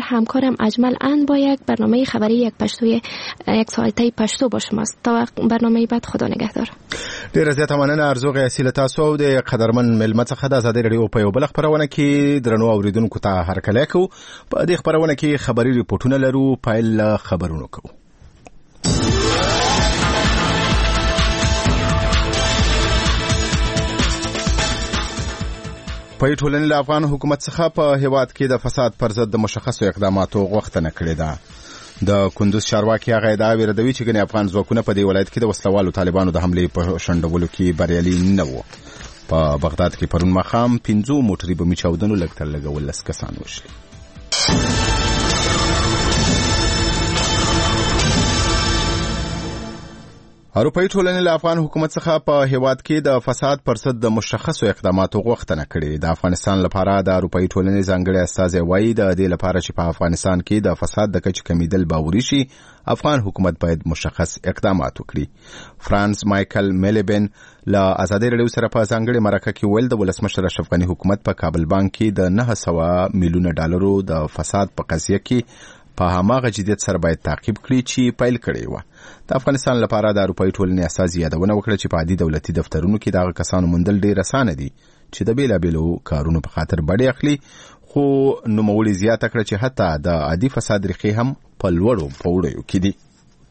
همکارم اجمل اند با یک برنامه خبری یک ساعته پښتو با شماست. تا برنامه بعد خدا نگهدار. ډیر زیاته مننه ارزو غیاسی له تاسو د قدرمن ملمت څخه د ازادي رادیو په یو بل خبرونه کې درنو اوریدونکو ته هرکلی کوو. په دې خبرونه کې خبري ریپورتونه لرو. پایل خبرونه کوو. په ټولنې له افغان حکومت څخه په هیواد کې د فساد پر ضد د مشخصو اقداماتو غوښتنه کړې ده. د کندوز چارواکي هغه ادعا وردوي چې ګنې افغان ځواکونه په دې ولایت کې د وسلوالو طالبانو د حملې په شنډولو کې بریالي نه وو. په بغداد کې پرون ماښام 15 موټري بمي چاودنو لږ تر لږه 12 کسان وشلي. اروپایي ټولنې له افغان حکومت څخه په هیواد کې د فساد پر ضد د مشخصو اقداماتو غوښتنه کړې. د افغانستان لپاره د اروپایي ټولنې ځانګړی استازی وایي د دې لپاره چې په افغانستان کې د فساد د کچې کمیدل باوري شي، افغان حکومت باید مشخص اقدامات وکړي. فرانس مایکل میلیبن له ازادي رادیو سره په ځانګړي مرکه کې ویل د ولسمشر اشرف غني حکومت په کابل بانک کې د 900 میلیونه ډالرو د فساد په قضیه کې په هماغه جديت سره باید تعقیب کړي چې پیل کړي و. د افغانستان لپاره د اروپایي ټولنې اساس یادونه وکړه چې په عادي دولتي دفترونو کې دغه کسانو موندل ډېر اسانه دي چې د بیلابیلو کارونو په خاطر بډې اخلي، خو نوموړي زیاته کړه چې حتی د عادي فساد ریښې هم په لوړو پوړیو کې دي.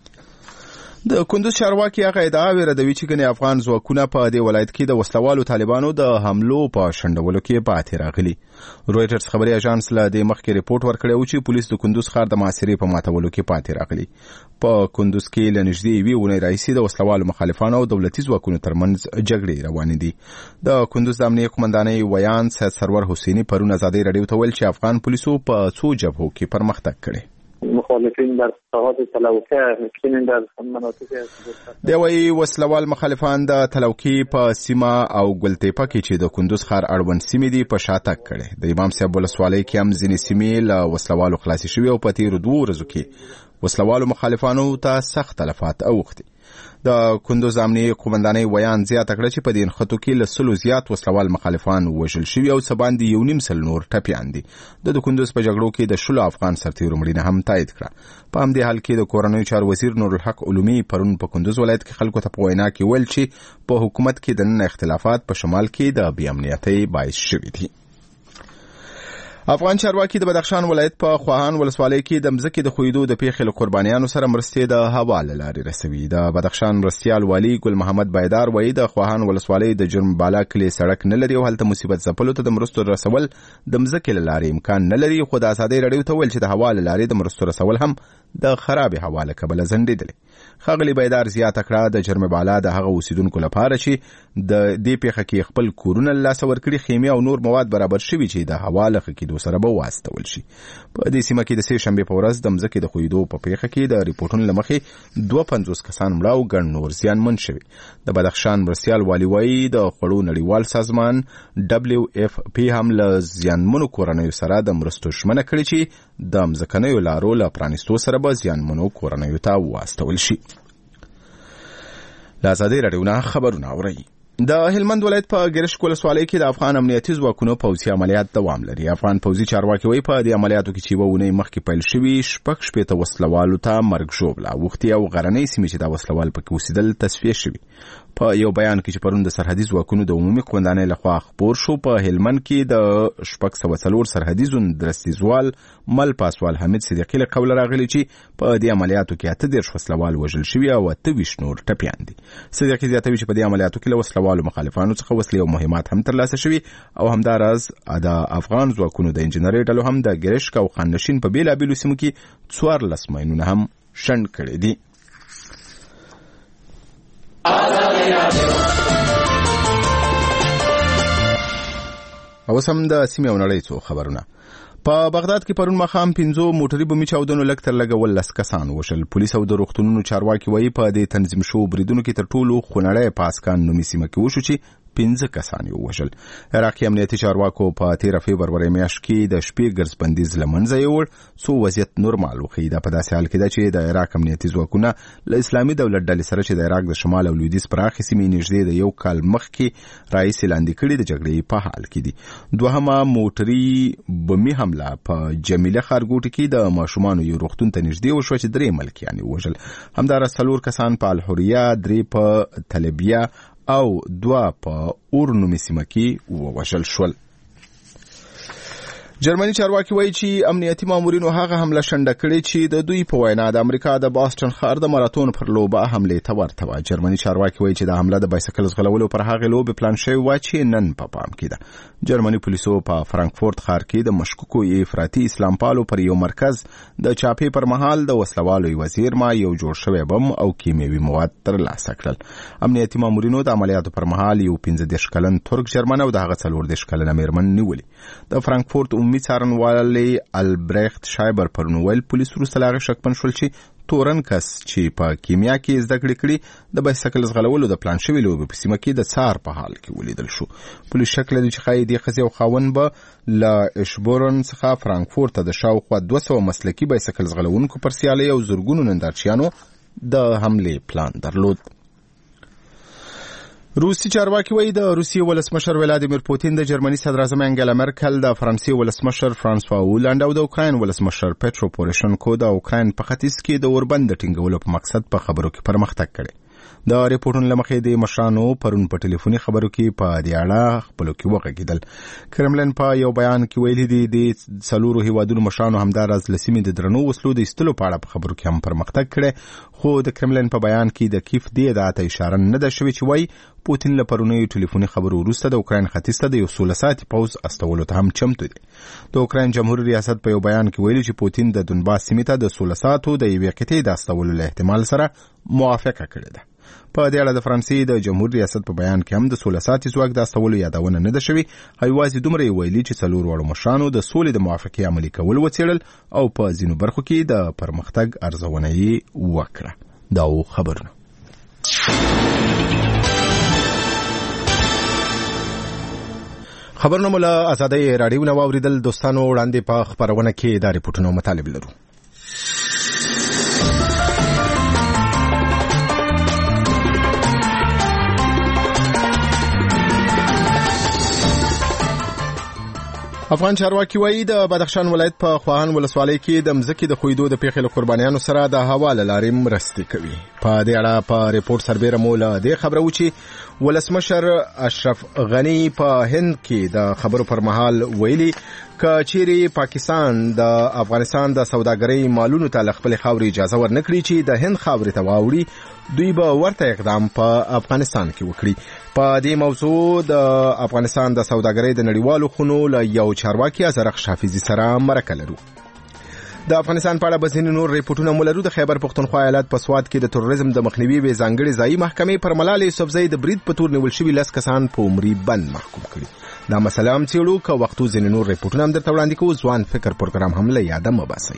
د کندوز چارواکي هغه ادعا وردوي چې ګنې افغان ځواکونه په دې ولایت کې د وسلوالو طالبانو د حملو په شنډولو کې پاتې راغلي. رويټرز خبري اژانس له دې مخکې ریپورت ورکړی و چې پولیس د کندوز ښار د محاصرې په ماتولو کې پاتې راغلي. په کندوز کې له نږدې یوې اونۍ راهیسې د وسلوالو مخالفانو او دولتي ځواکونو ترمنځ جګړې روانې دي. د کندوز د امنیه قومندانۍ ویان سید سرور حسیني پرون ازادي رادیو ته ویل چې افغان پولیسو په څو جبهو کې پرمختګ کړی. مخالفین در ساحات تلوکه می‌کنند در مناطق دی وی وسلوال مخالفان د تلوکی په سیمه او ګلتیپه کې چې د کندوز ښار اړوند سیمې دي په شاتګ کړي. د امام صاحب ولسوالۍ کې هم ځینې سیمې له وسلوالو خلاصې شوې او په تیرو 2 ورځو کې وسلوالو مخالفانو ته سخت تلفات اوښتي. د کندوز امنیه قومندانۍ ویان زیاته کړه چې په دې نښتو کې له 100 زیات وسلوال مخالفان وژل شوي او څه باندې 1.5 نور ټپیان دي. د کندوز په جګړو کې د 10 افغان سرتیرو مړینه هم تایید کړه. په همدې حال کې د کورنیو چارو وزیر نور الحق علومي پرون په کندوز ولایت کې خلکو ته په وینا کې ویل چې په حکومت کې د نن اختلافات په شمال کې د بې امنیتۍ باعث شوي دي. افغان چارواکي د بدخشان ولایت په خواهان ولسوالۍ کې د مځکې د خویدو د پیښې له قربانیانو سره مرستې د حواله لارې رسوي. د بدخشان مرستیال والی ګل محمد بایدار وایي د خواهان ولسوالۍ د جرم بالا کلی سړک نه لري او هلته مصیبت ځپلو ته د مرستو رسول د مځکې له لارې امکان نه لري، خو د ازادۍ رادیو ته ویل چې د حواله لارې د مرستو رسول هم د خراب حواله کبله ځنډېدلې. ښاغلي بایدار زیاته کړه د جرم بالا د هغه اوسیدونکو لپاره چې د دې پیښه کې خپل کورونه له لاسه ورکړي خیمې او نور مواد برابر شوي چې د حواله کېدو سره به واستول شي. په دې سیمه کې د سې شنبې په ورځ د مځکې د خویدو په پیښه کې د ریپورټونو له مخې 52 کسان مړه او ګڼ نور زیانمن شوي. د بدخشان مرستیال والی وایي د خوړو نړیوال سازمان WFP هم له زیانمنو کورنیو سره د مرستو ژمنه کړې چې د مځکنیو لارو له پرانیستو سره به زیانمنو کورنیو ته واستول شي. له ازادۍ راډیو نه خبرونه اورئ. د هلمند ولایت په ګرشک ولسوالۍ کې د افغان امنیتي ځواکونو پوځي عملیات دوام لري. افغان پوځي چارواکي وایي په دې عملیاتو کې چې وونه مخکې پیل شوي 6 وسلوالو ته مرګ ژوبله اوښتي او غرنۍ سیمې چې د وسلوال پکې اوسېدل تصفیه شوي. په یو بیان کې چې پرون د سرحدي ځواکونو د عمومي قومندانۍ لخوا خپور شو، په هلمند کې د 604 سرحدي زون درستیزوال مل پاسوال حمید صدیقی له قوله راغلی چې په دې عملیاتو کې 38 وسلوال وژل شوي او 28 نور ټپیان دي. صدیقی زیاتوي چې په دې عملیاتو کې له وسلوالو مخالفانو څخه وسلې او مهمات هم ترلاسه شوي او همداراز د افغان ځواکونو د انجنیري ډلو هم د ګرشک او خانشین په بیلابیلو سیمو کې 14 ماینونه هم شنډ کړي دي. او سم د سیمې او نړۍ څو خبرونه. په بغداد کې پرون ماښام 15 موټري بمي چاودنو لږ تر لږه 12 کسان وشل. پولیس او د روغتونونو چارواکي وایي په دې تنظیم شوو بریدونو کې تر ټولو خونړی پاسکان نومي سیمه کې وشو چې 15 کسان ووژل. عراقي امنیتي چارواکو په 13 فبروري میاشت کې د شپې ګرځ بندیز له منځه یوړ څو وضعیت نورمال وښیي. دا په داسې حال کې ده چې د عراق امنیتي ځواکونه له اسلامي دولت ډلې سره چې د عراق د شمال او لویدیځ پراخې سیمې نږدې د یو کال مخکې راهیسې لاندې کړي د جګړې په حال کې دي. دوهمه موټري بمي حمله په جمیله ښارګوټي کې د ماشومانو یو روغتون ته نږدې وشوه چې 3 ملکیان ووژل. همداراز 4 کسان په الحریه، 3 په طلبیه او 2 په اورنومي سیمه کې ووژل شول. جرمني چارواکي وایي چې امنیتي مامورینو هغه حمله شنډه کړې چې د دوی په وینا د امریکا د باستون ښار د ماراتون پر لوبه حمله ته ورته وه. جرمني چارواکي وایي چې د حمله د بایسکل ځغلولو پر هغې لوبې پلان شوی وه چې نن په پام کې ده. جرمني پولیسو په فرانکفورت ښار کې د مشکوکو افراطي اسلام پالو پر یو مرکز د چاپې پر مهال د وسلوالو یوه زیرمه، یو جوړ شوی بم او کیمیاوي مواد ترلاسه کړل. امنیتي مامورینو د عملیاتو پر مهال یو 15 کلن ترک جرمن او د هغه 40 کلنه میرمن نیولي. د فرانکفورت عمومي څارنوالي البرخت شایبر پرون ویل پولیس وروسته له هغې شکمن شول چې تورن کس چې په کیمیا کې زده کړې کړي د بایسکل ځغلولو د پلان شوي لوبې په سیمه کې د څار په حال کې ولیدل شو. پولیس شک لري چې ښایي دې ښځې او خاوند به له اشبورن څخه فرانکفورت ته د شاوخوا 200 مسلکي بایسکل ځغلونکو پر سیالۍ او زرګونو نندارچیانو د حملې پلان درلود. روسي چارواکي وایي د روسیې ولسمشر ولادیمیر پوتین د جرمني صدراعظم انګلا مرکل، د فرانسې ولسمشر فرانسوا هولند او د اوکراین ولسمشر پټرو پوروشنکو د اوکراین په ختیځ کې د اوربند ټینګولو په مقصد په خبرو کې پرمختګ کړی. د ریپورټونو له مخې د مشرانو پرون په ټلیفوني خبرو کې په دې اړه خپلو کې وغږېدل. کرملن په یو بیان کې ویلي دي د 4 هیوادونو مشرانو همداراز له سیمې د درنو وسلو د ایستلو په اړه په خبرو کې هم پرمختګ کړی، خو د کرملن په بیان کې د کیف دې ادعا ته اشاره نه ده شوې چې وایي پوتین له پرونیو ټلیفوني خبرو وروسته د اوکراین ختیځ ته د 16 ساعتي پوځ استولو ته هم چمتو دي. د اوکراین جمهوریت ریاست په یو بیان کې ویلي چې پوتین د دونباس سیمې ته د 16 ساعتو د یوې قطعې د استولو له احتمال سره موافقه کړې ده. په دې اړه د فرانسې د جمهوریت ریاست په بیان کې هم د 16 ساعتي ځواک د استولو یادونه نه ده شوې. یوازې دومره یې ویلي چې 4 واړو مشرانو د سولې د موافقې عملي کول وڅېړل او په ځینو برخو کې د پرمختګ ارزونه یې وکړه. دا خبرونه خبرونه مو له آزادۍ راډیو نه واورېدل. دوستانو وړاندې په خپرونه کې دا ریپورټونه مطالب لرو. افغان چارواکي وایي د بدخشان ولایت په خواهان ولسوالۍ کې د مځکې د خویدو د پیښې له قربانیانو سره د هوا له لارې مرستې کوي. په دې اړه په ریپورت سربیره مو له دې خبره و چې ولسمشر اشرف غني په هند کې د خبرو پر مهال ویلي که چیرې پاکستان د افغانستان د سوداګرۍ مالونو ته له خپلې خاورې اجازه ورنکړي چې د هند خاورې ته واوړي، دوی به ورته اقدام په افغانستان کې وکړي. په دې موضوع د افغانستان د سوداګرۍ د نړیوالو خونو له یو چارواکي ازرق شافیزي سره مرکه لرو. د افغانستان په اړه بځینې نور ریپورټونه مو لرو. د خیبر پښتونخوا ایالت په سوات کې د تروریزم د مخنیوي وې ځانګړې ځایي محکمې پر ملال یوسفزۍ د برید په تور نیول شوي 10 کسان په عمري بند محکوم کړي. دا مسله هم څېړو، که وختو ځینې نور ریپورټونه هم درته وړاندې کوو. ځوان فکر پروګرام هم له یاده مه باسئ.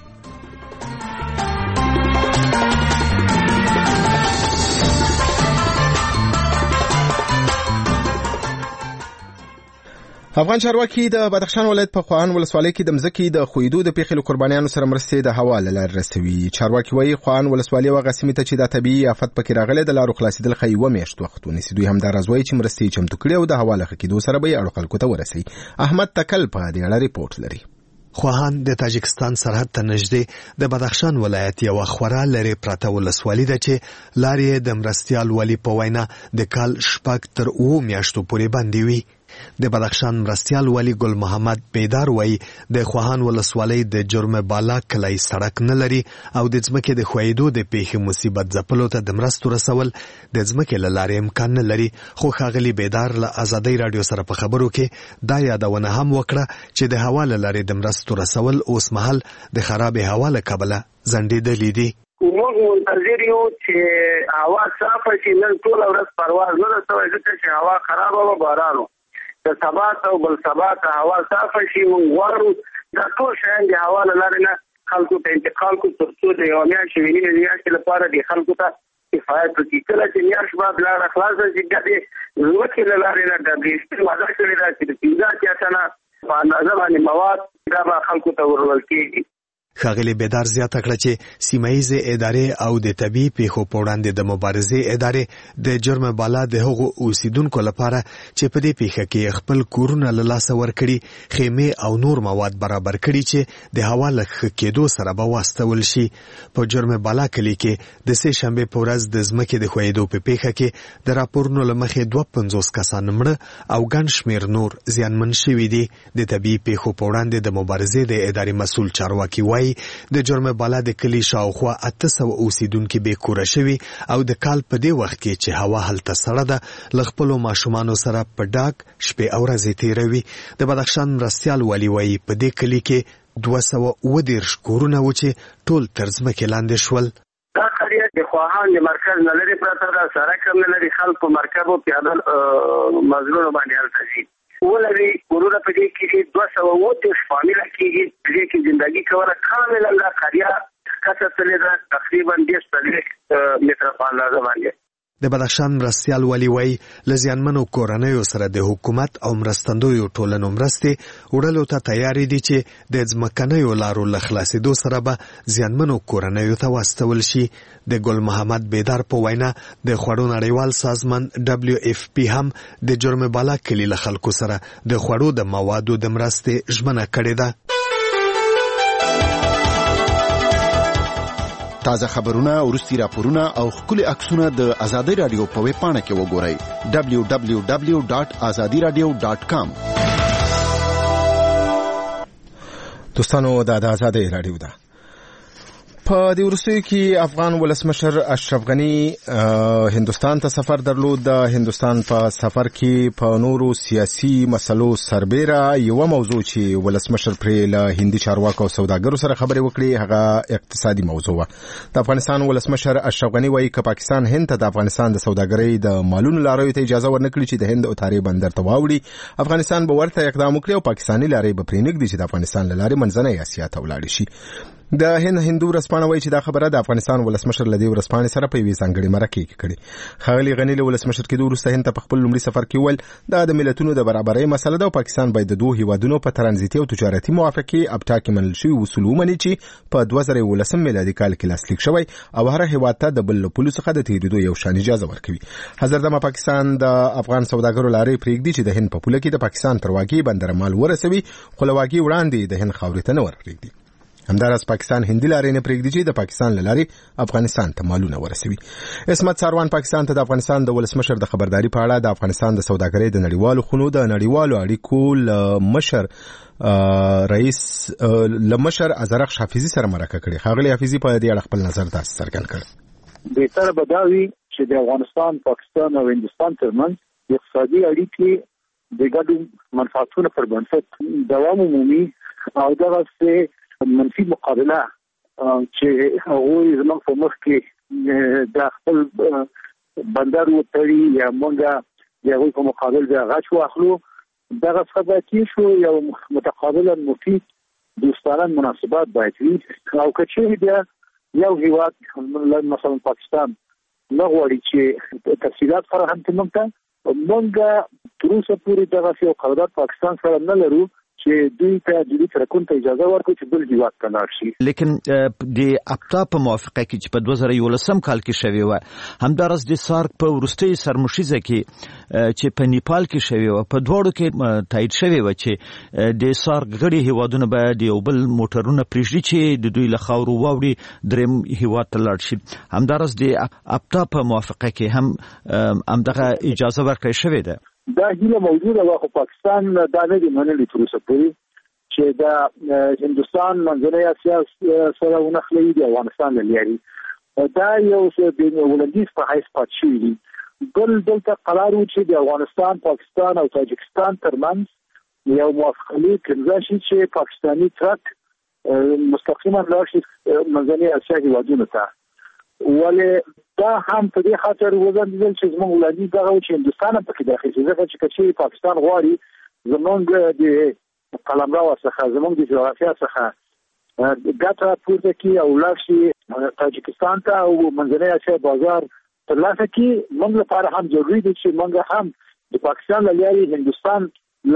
افغان چارواکي د بدخشان ولایت په خواهان ولسوالۍ کې د مځکې د خویدو د پیښې له قربانیانو سره مرستې د هوا له لارې رسوي. چارواکي وایي خواهان ولسوالۍ هغه سیمې ته چې دا طبیعي آفت پکې راغلی د لارو خلاصېدل ښایي 1 میاشت وخت ونیسي. دوی همداراز وایي چې مرستې یې چمتو کړي او د هوا له ښه کېدو سره به یې اړو خلکو ته ورسوي. احمد تکل په دې اړه ریپورټ لري. خواهان د تاجکستان سرحد ته نږدې د بدخشان ولایت یو خورا لري پراته ولسوالۍ ده چې لارې د مرستیال ولی په وینا د کال 6 تر 9 میاشتو پورې باندې وي. د بدخشان مرستیال ولی ګل محمد بیدار وایي د خواهان ولسوالۍ د جرم بالا کلی سړک نه لري او د ځمکې د خویدو د پیښې مصیبت ځپلو ته د مرستو رسول د ځمکې له لارې امکان نه لري. خو ښاغلي بیدار له ازادۍ راډیو سره په خبرو کې دا یادونه هم وکړه چې د هوا له لارې د مرستو رسول اوس مهال د خرابې هوا له کبله ځنډېدلي دي. موږ منتظر یو چې هوا صافه شي. نن ټوله ورځ پرواز نه رسوي ځکه چې هوا خرابه وه، باران د سبا ته او بل سبا ته هوا صافه شي. موږ غواړو دا ټول شیان د هوا له لارې نه خلکو ته انتقال کړو تر څو د یوې میاشتې وینې میاشتې لپاره د خلکو ته کفایت وکړي. کله چې میاشت بعد لاره خلاصه شي بیا دې ځمکې له لارې نه WFP وعده کړې ده چې د 15 تنه په اندازه باندې مواد دا به خلکو ته ورول کېږي. ښاغلي بیدار زیاته کړه چې سیمایي ادارې او د طبي پیښو په وړاندې د مبارزې ادارې د جرم بالا د هغو اوسیدونکو لپاره چې په دې پیښه کې خپل کورونه له لاسه ورکړي خیمې او نور مواد برابر کړي چې د هوا له ښه کېدو سره به واستول شي. په جرم بالا کلي کې د سه شنبې په ورځ د ځمکې د ښویېدو په پیښه کې د راپورونو له مخې 52 کسان مړه او ګڼ شمېر نور زیانمن شوي دي. د طبي پیښو په وړاندې د مبارزې د ادارې مسؤل چارواکي وایي د جرم بالا د کلی شاوخوا 800 اوسیدونکو به کوره شوي او د کال په دې وخت کې چې هوا هلته سړه ده له خپلو ماشومانو سره په ډاک شپې او ورځې تیروي. د بدخشان مرستیال والي وایي په دې کلی کې 210 کورونه و چې ټول تر ځمکې لاندې شول. دا قضیه د خواهان د مرکز نه لري پرته ده، سړک هم نه لري، خلک په مرکب او پیاده مزلونو باندې هلته شي ولري. کورونه په دې کې 210 فامیله کېږي، په دې کې زندگی کوله کاملا دا قضیه کسه تللی ده تقریبا 10 متره په اندازه باندې. د بدخشان مرستیال والي وایي له زیانمنو کورنیو سره د حکومت او مرستندویو ټولنو مرستې وړلو ته تیارې دي چې د ځمکنیو لارو له خلاصېدو سره به زیانمنو کورنیو ته واستول شي. د ګل محمد بیدار په وینا د خوړو نړیوال سازمان WFP هم د جرم بالا کلي له خلکو سره د خوړو د موادو د مرستې ژمنه کړې ده. تازه خبرونه، وروستي راپورونه او ښکلي عکسونه د آزادۍ رادیو په ویب پاڼه کې وګورئ www.azadiradio.com. دوستانو دا د آزادۍ رادیو ده. په دې وروستیو کې افغان ولسمشر اشرف غني هندستان ته سفر درلود. د هندستان په سفر کې په نورو سیاسي مسلو سربېره یو موضوع چې ولسمشر پرې له هندي چارواکو او سوداګرو سره خبرې وکړي هغه اقتصادي موضوع و. د افغانستان ولسمشر اشرف غني وایي که پاکستان هند ته د افغانستان د سوداګرۍ د مالونو لاروي ته اجازه ورنکړي چې د هند او تاري بندر ته واوړي، افغانستان به ورته اقدام وکړي او پاکستاني لارې به پرې نږدي چې د افغانستان له لارې منځنۍ اسیا ته ولاړ شي. د هندو ورځپاڼه وایي چې دا خبره د افغانستان ولسمشر له دې ورځپاڼې سره په یوې ځانګړې مرکه کې کړې. ښاغلي غني له ولسمشر کېدو وروسته هند ته په خپل لومړي سفر کې وویل دا د ملتونو د برابرۍ مسله ده او پاکستان باید د دوه هیوادونو په ترانزیتي او تجارتي موافقې ابتا کې منل شوي اصول ومني چې په 2019 میلادي کال کې لاسلیک شوی او هر هیواد ته د بل له پولو څخه د تېرېدو یو شان اجازه ورکوي. حضرتمه پاکستان د افغان سوداګرو لارې پرېږدي چې د هند په پوله کې د پاکستان تر واګې بندر مال ورسوي، خو له واګې وړاندې د هند خاورې ته نه ورپرېږدي. همداراز پاکستان هندي لارې نه پرېږدي چې د پاکستان له لارې افغانستان ته مالونه ورسوي. عصمت ساروان پاکستان ته د افغانستان د ولسمشر د خبرداري په اړه د افغانستان د سوداګرۍ د نړیوالو خونو د نړیوالو اړیکو مشر رئیس لمشر ازرق حافظي سره مرکه کړې. ښاغلي حافظي په دې اړه خپل نظر تاسو څرګند کړ. بهتر به دا وي چې د افغانستان، پاکستان او هندستان ترمنځ اقتصادي اړیکې د ګډو منفعتونو پر بنسټ دوام ومومي او دغه څه منفي مقابله چې هغه زموږ په مخ کې د خپل بندر وتړي یا مونږه یو په مقابل د غاښ واخلو دغه څه کې شو یو متقابلا مفید دوستانه مناسبات باید وي او کچې بیا یو هیواد مثلا پاکستان نه غواړي چې تفصیلات فراهم کړي مونږه تر اوسه پورې دغه یو قرارداد پاکستان سره نه لرو چې دوی ته د ترکون ته اجازه ورکړي چې بل هیواد ته لاړ شي. لیکن د اپتا په موافقه کې چې په 2011 کال کې شوی و، همدارس د سارک په ورستۍ سرمشيزه کې چې په نیپال کې شوی و، په دوړو کې تایید شوی و چې د سارک غړي هیوادونه باید یو بل موټرونه پریږدي چې د دوی له خاورو واوړي دریم هیواد ته لاړ شي. همدارس د اپتا په موافقه کې هم همدغه اجازه ورکړل شوې ده. دا هیله موجوده و خو پاکستان دا نه دی منلي تر اوسه پورې چې دا هندستان منځنۍ اسیا سره ونښلوي د افغانستان له لارې. دا یو د ولندیز په حیث پاتې شوي دي. بل دلته قرار و چې د افغانستان، پاکستان او تاجکستان ترمنځ یو موافقه لیک امضا شي چې پاکستاني ټرک مستقیما لاړ شي منځنۍ اسیا هیوادونو ته. ولې دا هم په دې خاطر وزندل چې زموږ ولادي دغه چې هندستان په کې داخلي شي ځکه چې پاکستان غواړي زموږ د قلمرو څخه زموږ د جغرافیا څخه ګټه پورته کړي او لاړ شي تاجکستان ته او منځنۍ اسیا بازار ترلاسه کړي. موږ لپاره هم ضروري دي چې موږ هم د پاکستان له لارې هندوستان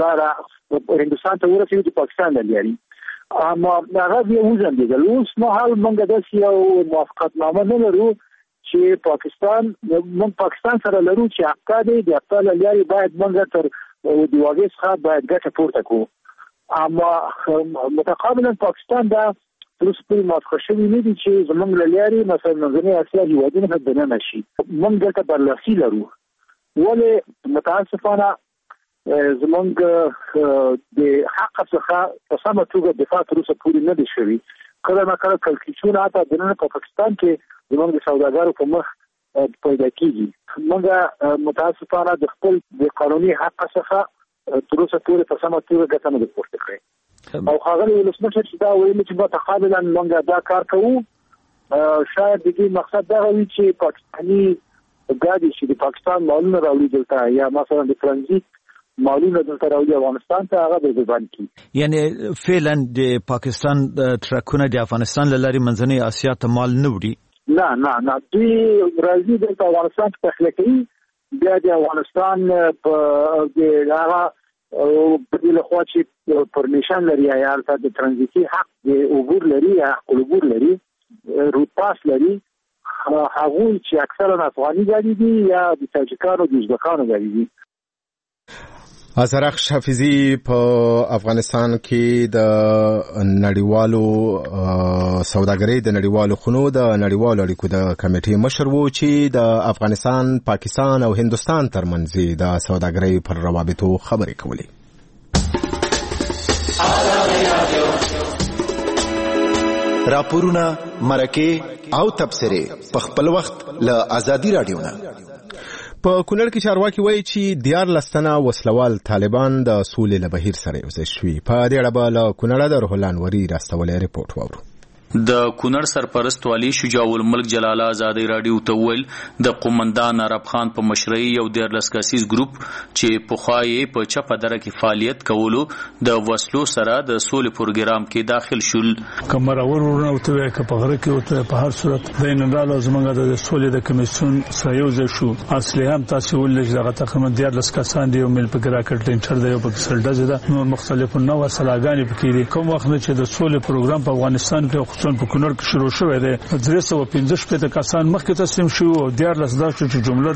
ته ورسېږو، د پاکستان له لارې. اما هغه بیا وځنډېدل. اوس مهال موږ داسې یو موافقتنامه نه لرو چې موږ پاکستان سره لرو چې افتا دی، د افتا له لارې باید موږ تر د واګې څخه باید ګټه پورته کړو. اما متقابلا پاکستان دا تر اوسه پورې موافقه شوي نه دي چې زموږ له لارې مثلا منځنۍ اسیا هېوادونه ته دننه شي. موږ دلته برلاسي لرو، ولې متاسفانه زمونږ د حق څخه په سمه توګه دفاع تر اوسه پورې نه دي شوي. کله نه کله کلکیچونه حتی دننه په پاکستان کې زمونږ د سوداګرو په مخ پیدا کېږي. موږ متاسفانه د خپل د قانوني حق څخه تر اوسه پورې په سمه توګه ګټه نه ده پورته کړې. او ښاغلی ولسمشر چې دا ویلي چې متقابلا موږ دا کار کوو، شاید د دې مقصد دغه وي چې پاکستاني ګاډي چې د پاکستان مالونه راوړي دلته، یا مثلا د ترانزیت مالونه دلته راوړي افغانستان ته، هغه به زبان کی. یعنی فعلا د پاکستان ټرکونه د افغانستان له لارې منځنۍ اسیا ته مال نه وړي؟ نه دوی راځي دلته افغانستان ته پخلی کوي، بیا د افغانستان په د هغه په دې لخوا چې پرمیشن لري یا هلته د ترانزیتي حق د عبور لري یا حق العبور لري، روت پاس لري، هغوی چې اکثرا افغاني ګاډي دي یا د تاجکانو د ازبکانو ګاډي دي. ازرخ حفیظي په افغانستان کې د نړیوالو سوداګرۍ د نړیوالو خونو د نړیوالو اړیکو د کمیټې مشر وو چې د افغانستان، پاکستان او هندوستان ترمنځ د سوداګرۍ پر روابطو خبرې کولې. راپورونه، مرکې او تبصرې په خپل وخت له ازادي رادیو نه. په کونړ کې چارواکي وایي چې 14 تنه وسلوال طالبان د سولې له بهیر سره یوځای شوي. په دې اړه به له کونړه د روح الله انوري راستولی رپورټ واورو. د کونړ سرپرست والی شجاع الملک جلاله ازادي رادیو ته ویل د قومندان عرب خان په مشرۍ یو 14 کسیز ګروپ چې پخوای په چپه دره کې فعالیت کولو د وسلو سره د سولې پروګرام کې داخل شول. کمر اورونه او ته په غره کې او ته په هر صورت د نړیوال زمونږ د سولې د کمیسیون سره یو ځای شو. اصلي هم تاسو ولې دغه تقریبا 14 کسان دی او مل په ګراکټ لینچر دی او په سلډه ده نو مختلفو نو وسلاګانی پکې دي. کوم وخت چې د سولې پروګرام په افغانستان کې په کونړ کې شروع شوی دی 315 کسان مخکې تسلیم شو او 14 چې جمله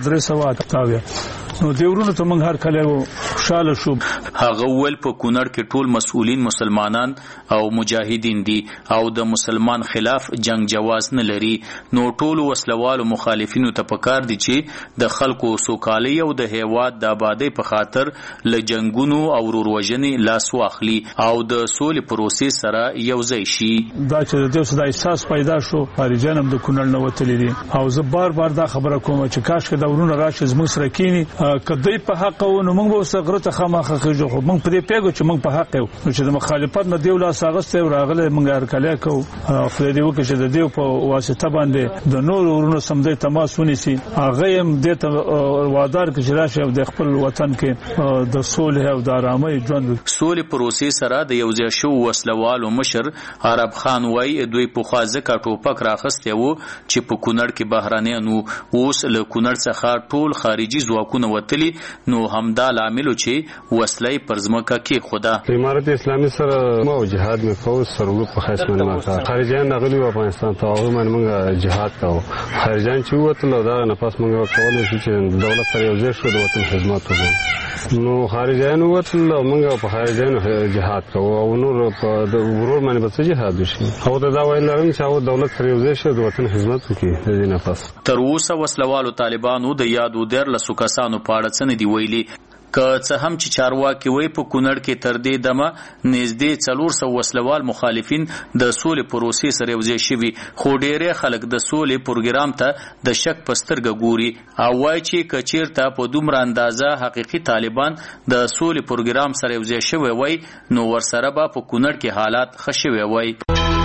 328 نو دیورونو ته موږ هر کله خوشاله شو. هغه ول په کونړ کې ټول مسؤلین مسلمانان او مجاهدین دي او د مسلمان خلاف جنگ جواز نه لري. نو ټول وسلوالو مخالفینو ته پکار دي چې د خلکو سوکالي او د هیواد د آبادی په خاطر له جنگونو او وروروجنې لاس واخلي او د سولې پروسې سره یوځای شي. دا چې د احساس پیدا شو خارجان هم د کونړ نه وتلي دي او زه بار دا خبره کوم چې کاش کې دا ورونه راشي زموږ سره کینی کدی په حق او نو موږ به غره ته خامخه خېجو خو موږ په دې پیګو چې موږ په حق یو چې د مخالفت نه دیولا ساغسته راغله موږ هر کله کو خدای وکړي چې د دیو په واسطه باندې د نور ورونو سمدي تماس ونیسي هغه هم د وادار کې راشي د خپل وطن کې د صلح او د آرامۍ ژوند سولې پروسې سره د یوځای شو وسلوالو مشر عرب خان وای دوی په خوازه ټوپک راخسته وو چې په کونړ کې بهرانيانو اوس له کونړ څخه ټول خارجي ځواکونه وتلي نو همدا لامل چې وسلې پر ځمکه کې خدا امارت اسلامي سره مو جهاد مې فوز سرور په خاصمن ما خارجيان غلي په افغانستان ته هغه موږ جهاد کاوه خارجيان چې وته دا نه پاس موږ کولای شو چې دولت سره یو ځای شو د وطن خدمت وکړو نو خارجيان وته موږ په خارجيان جهاد کاوه او نور په د ورور باندې به جهاد وشي او دا وایي لرم چې او دولت سره یو ځای شو د وطن خدمت وکړي د دې نه پاس. تر اوسه وسلوالو طالبانو د یادو 14 کسانو په اړه څه نه دی ویلي که څه هم چې چارواکي وای په کونړ کې تر دې دمه نږدې 400 وسلوال مخالفین د سولې پروسې سره یوځای شوي خو ډېری خلک د سولې پروګرام ته د شک په سترګه ګوري او وایي چې که چېرته په دومره اندازه حقیقي طالبان د سولې پروګرام سره یوځای شوي وای نو ورسره به په کونړ کې حالات ښه شوي وای.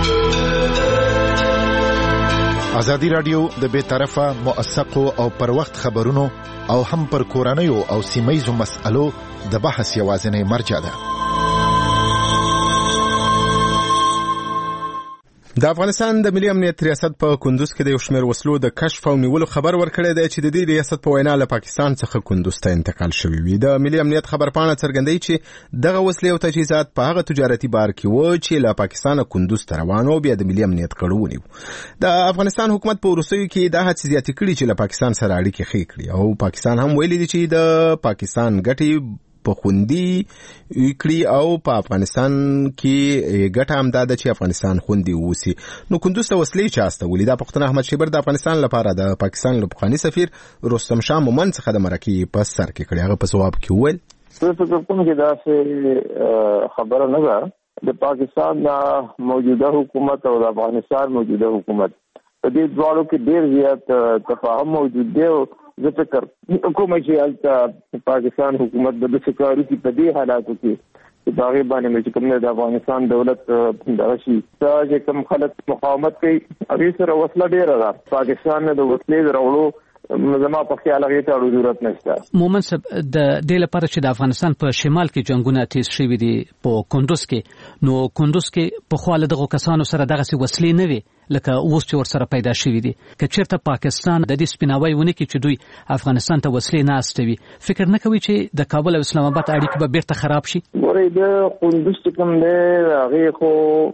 ازادي رادیو د بے طرفه موثقو او پر وخت خبرونو او هم پر کورنیو او سیمایزو مسألو د بحث یوازینی مرجع ده. د افغانستان د ملي امنیت ریاست په کندوز کې د یو شمېر وسلو د کشف او نیولو خبر ورکړی دی چې د دې ریاست په وینا له پاکستان څخه کندوز ته انتقال شوي وي. د ملي امنیت خبرپاڼه څرګندوي چې دغه وسلې او تجهیزات په هغه تجارتي بار کې وو چې له پاکستانه کندوز ته روان و، بیا د ملي امنیت کړو ونیو. د افغانستان حکومت په وروستیو کې دا هڅې زیاتې کړي چې له پاکستان سره اړیکې ښې کړي او پاکستان هم ویلي دي چې د پاکستان ګټې په خوندي کړي او په افغانستان کې ګټه هم دا ده چې افغانستان خوندي اوسي. نو کندوز ته وسلې چا استولي؟ دا پوښتنه احمد شیبر د افغانستان لپاره د پاکستان له پخواني سفیر رستم شاه مومند څخه د مرکې په سر کې کړی. هغه په ځواب کې وویل زه فکر کوم چې دا خبره نه ده. د پاکستان موجوده حکومت او د افغانستان موجوده حکومت په دې دواړو کې ډېر زیات تفاهم موجود دی او زه فکر کوم چې پاکستان حکومت د فکرو کې په دې حالاتو کې چې باغې باندې چې کوم د افغانستان دولت دغه شي چې کوم خلک مقاومت کوي هغه سره وسله ډېره ده. پاکستان د وسلې راوړو زما په خیال هغه ته ضرورت نشته. مومن صاحب د دې لپاره چې د افغانستان په شمال کې جنگونه تیز شوي دي په کندوز کې، نو کندوز کې په خواله دغه کسانو سره دغه وسلې نه وي لکه اوس چې ورسره پیدا شوي دي. که چېرته پاکستان د دې سپیناوی ونه کړي چې دوی افغانستان ته وسلې نه استوي، فکر نه کوي چې د کابل او اسلام آباد اړیکې به بیرته خراب شي؟ ګورئ د کندوز چې کوم دی هغې خو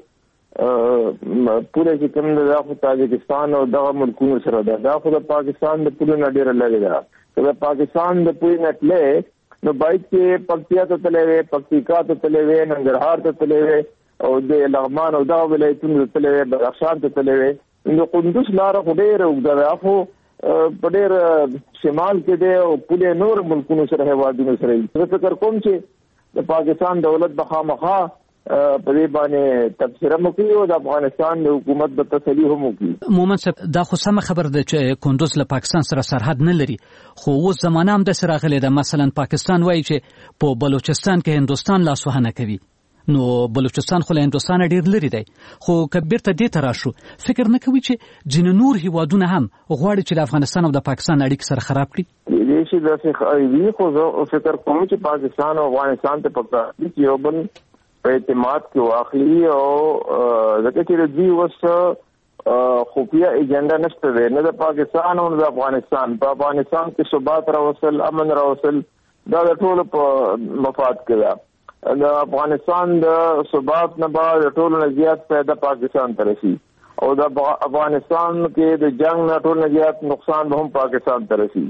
پوره چې کوم دی دا خو تاجکستان او دغه ملکونو سره ده. دا خو د پاکستان د پولو نه ډېره لرې ده. که د پاکستان د پولې نه تللی نو باید چې پکتیا ته تللی وی، پکتیکا ته تللی وی، ننګرهار ته تللی وی او د لغمان او دغه ولایتونو ته تللی وی، بدخشان ته تللی وی. د کندوز لاره خو ډېره اوږده ده، خو په ډېر شمال کې دی او پولې نور ملکونو سره هېوادونو سره وي. زه فکر کوم چې د پاکستان دولت به خامخا په دې باندې تبصره وکړي او د افغانستان د حکومت به تسلي هم وکړي. مومن صاحب دا خو سمه خبره ده چې کندوز له پاکستان سره سرحد نه لري، خو اوس زمانه هم داسې راغلې ده مثلا پاکستان وایي چې په بلوچستان کې هندوستان لاسوهنه کوي. نو بلوچستان خو له هندوستان ډیر لري دی، خو که بیرته دې ته راشو فکر نه کوي چې ځینې نور هیوادونه هم غواړي چې د افغانستان او د پاکستان اړیکې سره خراب کړي؟ دې شي داسې وي، خو زه فکر کوم چې پاکستان او افغانستان ته پکار دي چې یو بل په اعتماد کې واخلي او ځکه چې دوی اوس خفیه ایجنډا نشته دی، نه د پاکستان او نه د افغانستان. په افغانستان کې ثبات راوستل، امن راوستل، دا د ټولو په مفاد کې ده. د افغانستان د ثبات نه بعد ټولو نه زیات فایده پاکستان ته رسي او د افغانستان کې د جنگ نه ټولو نه زیات نقصان به هم پاکستان ته رسي.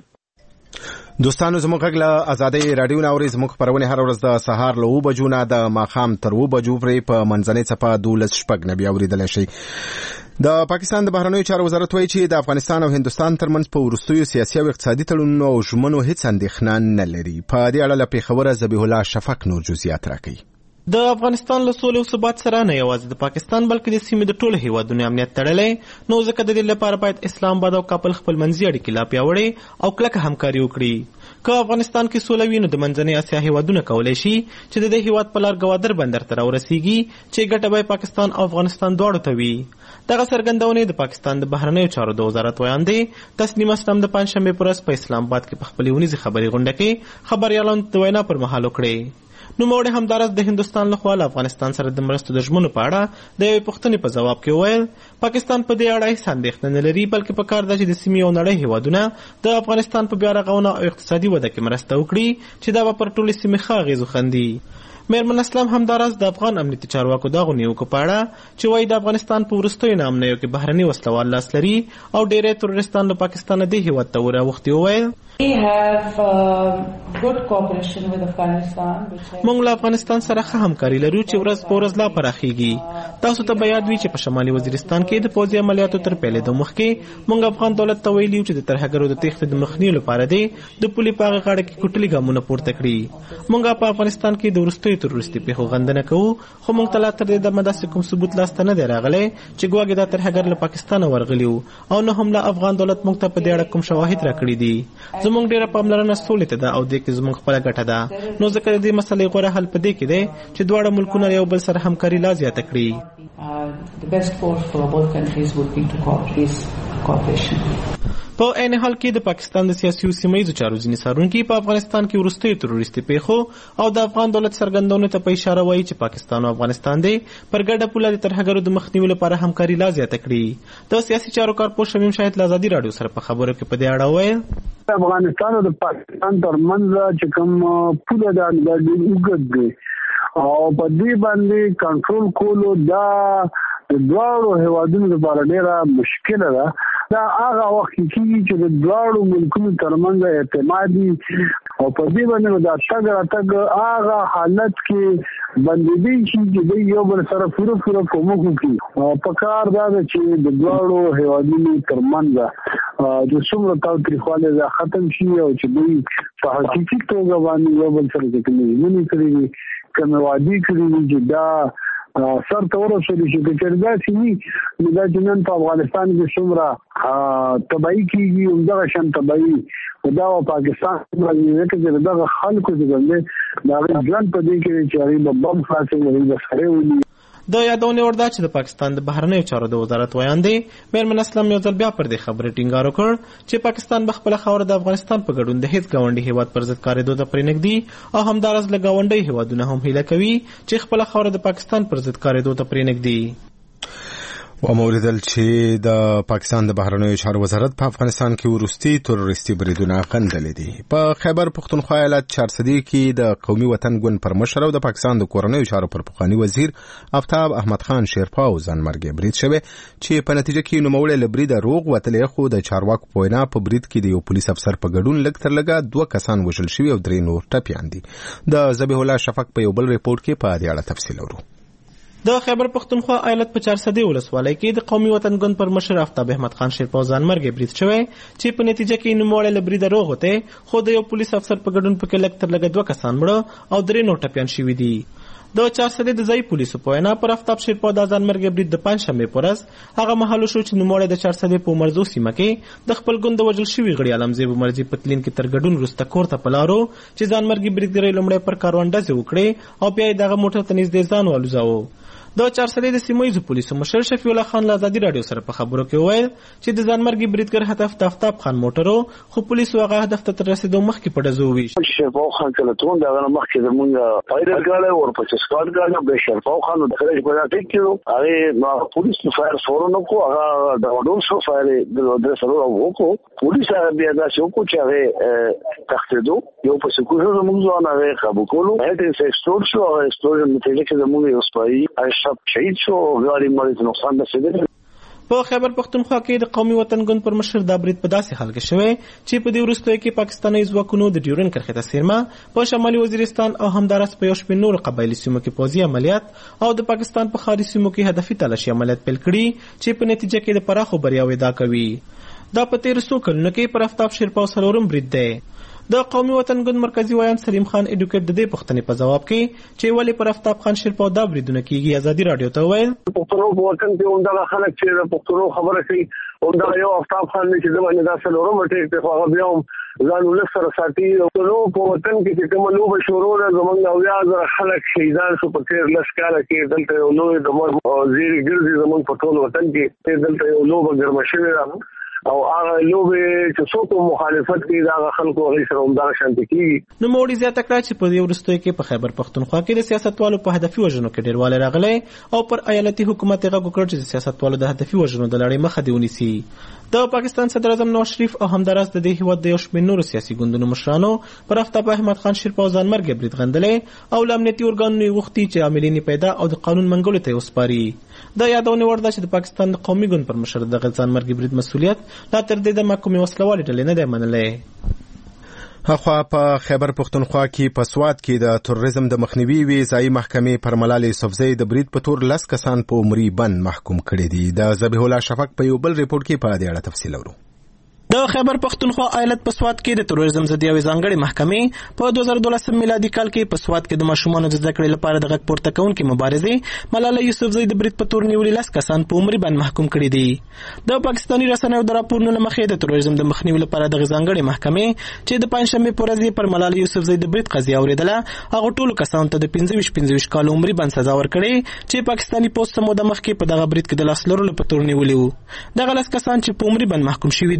دوستانو زموږ غږ له ازادۍ راډیو نه اورئ. زموږ خپرونې هر ورځ د سهار له 9 بجو نه د ماښام تر 2 بجو پورې په منځنۍ څپه 12 نه بیا اورېدلی شئ. د پاکستان د بهرنیو چارو وزارت وایي چې د افغانستان او هندوستان ترمنځ په وروستیو سیاسي او اقتصادي تړونونو او ژمنو هیڅ اندېښنه نه لري. په دې اړه له پېښوره ذبیح الله شفق نور جزئیات راکوي. د افغانستان له سولې او ثبات سره نه یوازې د پاکستان بلکې د سیمې د ټولو هیوادونو امنیت تړلی، نو ځکه د دې لپاره باید اسلام آباد او کابل خپل منځي اړیکې لا پیاوړې او کلکه همکاري وکړي. که افغانستان کې سوله وي نو د منځنۍ اسیا هیوادونه کولی شي چې د دې هیواد په لار ګوادر بندر ته راورسیږي چې ګټه به پاکستان او افغانستان دواړو ته وي. دغه څرګندونې د پاکستان د بهرنیو چارو د وزارت ویاندې تسنیم اسلم د پنجشنبې په ورځ په اسلام آباد کې په خپلې ونیزې خبري غونډه کې خبریالانو ته د وینا پر مهال وکړې. نوموړي همدارس د هندوستان لخوا له افغانستان سره د مرستو د ژمنو په اړه د یوې پوښتنې په ځواب کې وویل پاکستان په دې اړه هیڅ اندېښنه نه لري، بلکې په کار ده چې د سیمې او نړۍ هیوادونه د افغانستان په بیا رغونه او اقتصادي وده کې مرسته وکړي چې دا به پر ټولې سیمې ښه اغېز وښندي. میرمن اسلام همدارس د افغان امنیتي چارواکو دغو نیوکو په اړه چې وایي د افغانستان په وروستیو نامنیو کې بهرني وسلوال لاس لري او ډېری تروریستان له پاکستانه دې هیواد ته وراوښتي وویل موږ له افغانستان سره ښه همکاري لرو چې ورځ په ورځ لا پراخیږي. تاسو ته به یاد وي چې په شمالي وزیرستان کې د پوځي عملیاتو تر پیلېدو مخکې موږ افغان دولت ته ویلي چې د ترهګرو د تېښتې د مخنیوي لپاره دی د پولې په هغه غاړه کې کوټلي ګامونه پورته کړي. موږ په افغانستان کې د وروستیو تروریستي پیښو غندنه کوو، خو موږ ته لا تر دې دمه داسې کوم ثبوت لاسته نه دی راغلی چې ګواکې دا ترهګر له پاکستانه ورغلي وو او نه هم له افغان دولت موږ ته په دې اړه کوم شواهد راکړي دي. زموږ ډېره پاملرنه سولې ته ده او دې کې زموږ خپله ګټه ده، نو ځکه د دې مسلې غوره حل په دې کې دی چې دواړه ملکونه یو بل سره همکاري لا زیاته کړي. په عین حال کې د پاکستان د سیاسي او سیمه ییزو چارو ځینې څارونکي په افغانستان کې وروستیو تروریستي پیښو او د افغان دولت څرګندونو ته په اشاره وایي چې پاکستان او افغانستان دی پر ګډه پوله د ترهګرو د مخنیوي لپاره همکاري لا زیاته کړي. د سیاسي چارو کارپوه شمیم شاهد له ازادي راډیو سره په خبرو کې په دې اړه وویل افغانستان او د پاکستان ترمنځ چې کوم پوله ده دا ډېر اوږد دی او په دې باندې کنټرول کولو دا د دواړو هیوادونو لپاره ډېره مشکله ده. دا هغه وخت کېږي چې د دواړو ملکونو ترمنځ اعتماد او په دې باندې دا تګ راتګ هغه حالت کې بندېدی چې د یو بل سره پوره کومک وکړي. په کار دا ده چې د دواړو هیوادونو ترمنځ د څومره تاوتریخوالی ختم شي او چې دوی په حقیقي توګه باندې یو بل سره د کومې کړي کوم وعدې کړي چې دا سر ته ورسېږي چې کچردا سیمي دا جنن په افغانستان کې څومره تبعی کیږي همدغه شان تبعی دا پاکستان باندې چې دغه خلکو څنګه دا ځان په دې کې چې هغه بم خاصه وي د سره ولي. د یادونه ورده چې د پاکستان د بهرنیو چارو د وزارت ویاندې میرمن اسلام یو ځل بیا پر دې خبرې ټینګار وکړ چې پاکستان به خپله خاوره د افغانستان په ګډون د هیڅ ګاونډي هیواد پر ضد کارېدو ته پرېنږدي او همداراز له ګاونډي هیوادونه هم هیله کوي چې خپله خاوره د پاکستان پر ضد کارېدو ته پرېنږدي. وموردل چې د پاکستان د بهرنیو چارو وزارت په افغانستان کې وروستي تروریستي بریدونه غندلي دي. په خیبر پختونخوا ایالت چارسدي کې د قومي وطن ګوند پر مشر او د پاکستان د کورنیو چارو پر پخوانی وزیر آفتاب احمد خان شیرپاو ځانمرګي برید شوی چې په نتیجه کې نوموړی له بریده روغ وتلی خو د چارواکو په وینا په برید کې د یو پولیس افسر په ګډون لږ تر لږه 2 کسان وژل شوي او 3 نور ټپیان دي. د ذبیح الله شفق په یو بل ریپورت کې په دې اړه تفصیل اورو. د خیبر پختونخوا ایالت په چارسدي ولسوالۍ کې د قومي وطن ګوند پر مشر آفتاب احمد خان شیرپاو ځانمرګي برید شوی چې په نتیجه کې نوموړی له بریده روغ وتی خو د یو پولیس افسر په ګډون پکې لږ تر لږه 2 کسان مړه او 3 نور ټپیان شوي دي. د چارسدي د ځایي پولیسو په وینا پر آفتاب شیرپاو د ځانمرګي برید د پنجشنبې په ورځ هغه مهال شو چې نوموړی د چارسدي په مرزو سیمه کې د خپل ګوند د وژل شوي غړي عالمزیب مرزي پتلین کې تر ګډون وروسته کور ته په لارو چې ځانمرګي بریدګرۍ لومړی پر کاروان ډزې وکړې او بیا یې دغه موټر ته نږدې ځان والوځاوه. د چارسدي د سیمه ییزو پولیسو مشر شفیع الله خان له ازادي راډیو سره په خبرو کې وویل چې د ځانمرګي بریدګر هدف د آفتاب خان موټرو خو پولیسو هغه هدف ته تر رسیدو مخکې په ډزو وویشت. شیرپاو خان کله تون دغه مخکې زمونږ فایرر ګاډی ورپسې سکواډ ګاډی به شیرپاو خان د خلک په ځای کې هغه پولیس فایر فورن کو هغه د ډول شو فایر د سره وکړو پولیس هغه بیا دا شو کو چې هغه تختیدو یو په سکوټ زموږ ځوان هغه قابو کولو هټ ایکسپلور شو او ایکسپلوژن نتیجه کې زموږ یو سپای اشرف شهید شو غاری مریض نقصان رسیدلی. په خیبر پختونخوا کې د قومي وطن ګوند پر مشر دا برید په داسې حال کې شوی چې په دې وروستیو کې پاکستاني ځواکونو د ډیورن کرښې ته څیرمه په شمالي وزیرستان او همداراز په یو شمېر نورو قبایلي سیمو کې پوځي عملیات او د پاکستان په ښاري سیمو کې هدفي تلاشي عملیات پیل کړي چې په نتیجه کې د پراخو بریاوو ادعا کوي. دا په تېرو څو کلونو کې پر آفتاب شیرپاو څلورم برید دی. د قومي وطن ګوند مرکزی ویاند سلیم خان اډوکیټ د دې پوښتنې په جواب کې چې ولې پر آفتاب خان شیرپاو دا بریدونه کیږي ازادي راډیو ته وویل پښتنو په وطن کې همدغه خلک چې د پښتنو خبره کوي همدغه یو آفتاب خان چې د باندې دا څلورم ټیک په هغه بیا هم ځان ولسره ساتي پښتنو په وطن کې چې کوم لوبه شروع ده زمونږ او یا زره خلک شهیدان شو په تیر لس کاله کې دلته یو لوی د وزیر ګرځي زمونږ په ټول وطن کې دلته یو لوبه ګرمه شوې ده او هغه لوبه چې څوک مخالفت کوي دا خلکو هغه سره همدا شانتي کیږي. نو موړي زیاته کړه چې په دې وروستیو کې په خیبر پختونخوا کې د سیاستوالو په هدفي وژنو کې ډیروالی راغلی او پر ایالتي حکومت غږ وکړ چې د سیاستوالو د هدفي وژنو د لړۍ مخه دې ونیسي. د پاکستان صدر اعظم نواز شریف او همداراز د دې هیواد د یو شمېر نورو سیاسي ګوندونو مشرانو پر آفتاب احمد خان شیرپاو ځانمرګي برید غندلی او له امنیتي ارګانونو یې غوښتي چې عاملین پیدا او د قانون منګولو ته یې وسپاري. د یادونه وړ ده چې د پاکستان د قومي ګوند پر مشر دغه ځانمرګي برید مسؤلیت لا تر دې دمه کومې وسلوالې ډلې نه دی منلی. هخوا په خیبر پختونخوا کې په سوات کې د تروریزم د مخنیوي ویزایي محکمې پر ملال یوسفزۍ د برید په تور 10 کسان په عمري بند محکوم کړي دي. د ذبیح الله شفق په یو بل ریپورت کې په دې اړه تفصیل اورو. د خیبر پختونخوا ایالت په سوات کې د تروریزم ضد یوې ځانګړې محکمې په 2012 میلادي کال کې په سوات کې د ماشومانو د زده کړې لپاره د غږ پورته کوونکې مبارزې ملاله یوسفزۍ د برید په تور نیولي 10 کسان په عمري بند محکوم کړي دي. د پاکستاني رسنیو د راپورونو له مخې د تروریزم د مخنیوي لپاره د ځانګړې محکمې چې د پنجشنبې په ورځ پر ملاله یوسفزۍ د برید قضیه اوریدله هغه ټولو کسانو ته د 25 کال عمري بند سزا ورکړې چې پاکستاني پوسټ سموده مخکې په دغه برید کې د لاس لرلو په تور نیولي وو. دغه 10 کسان چې په عمري بند محکوم شوي دي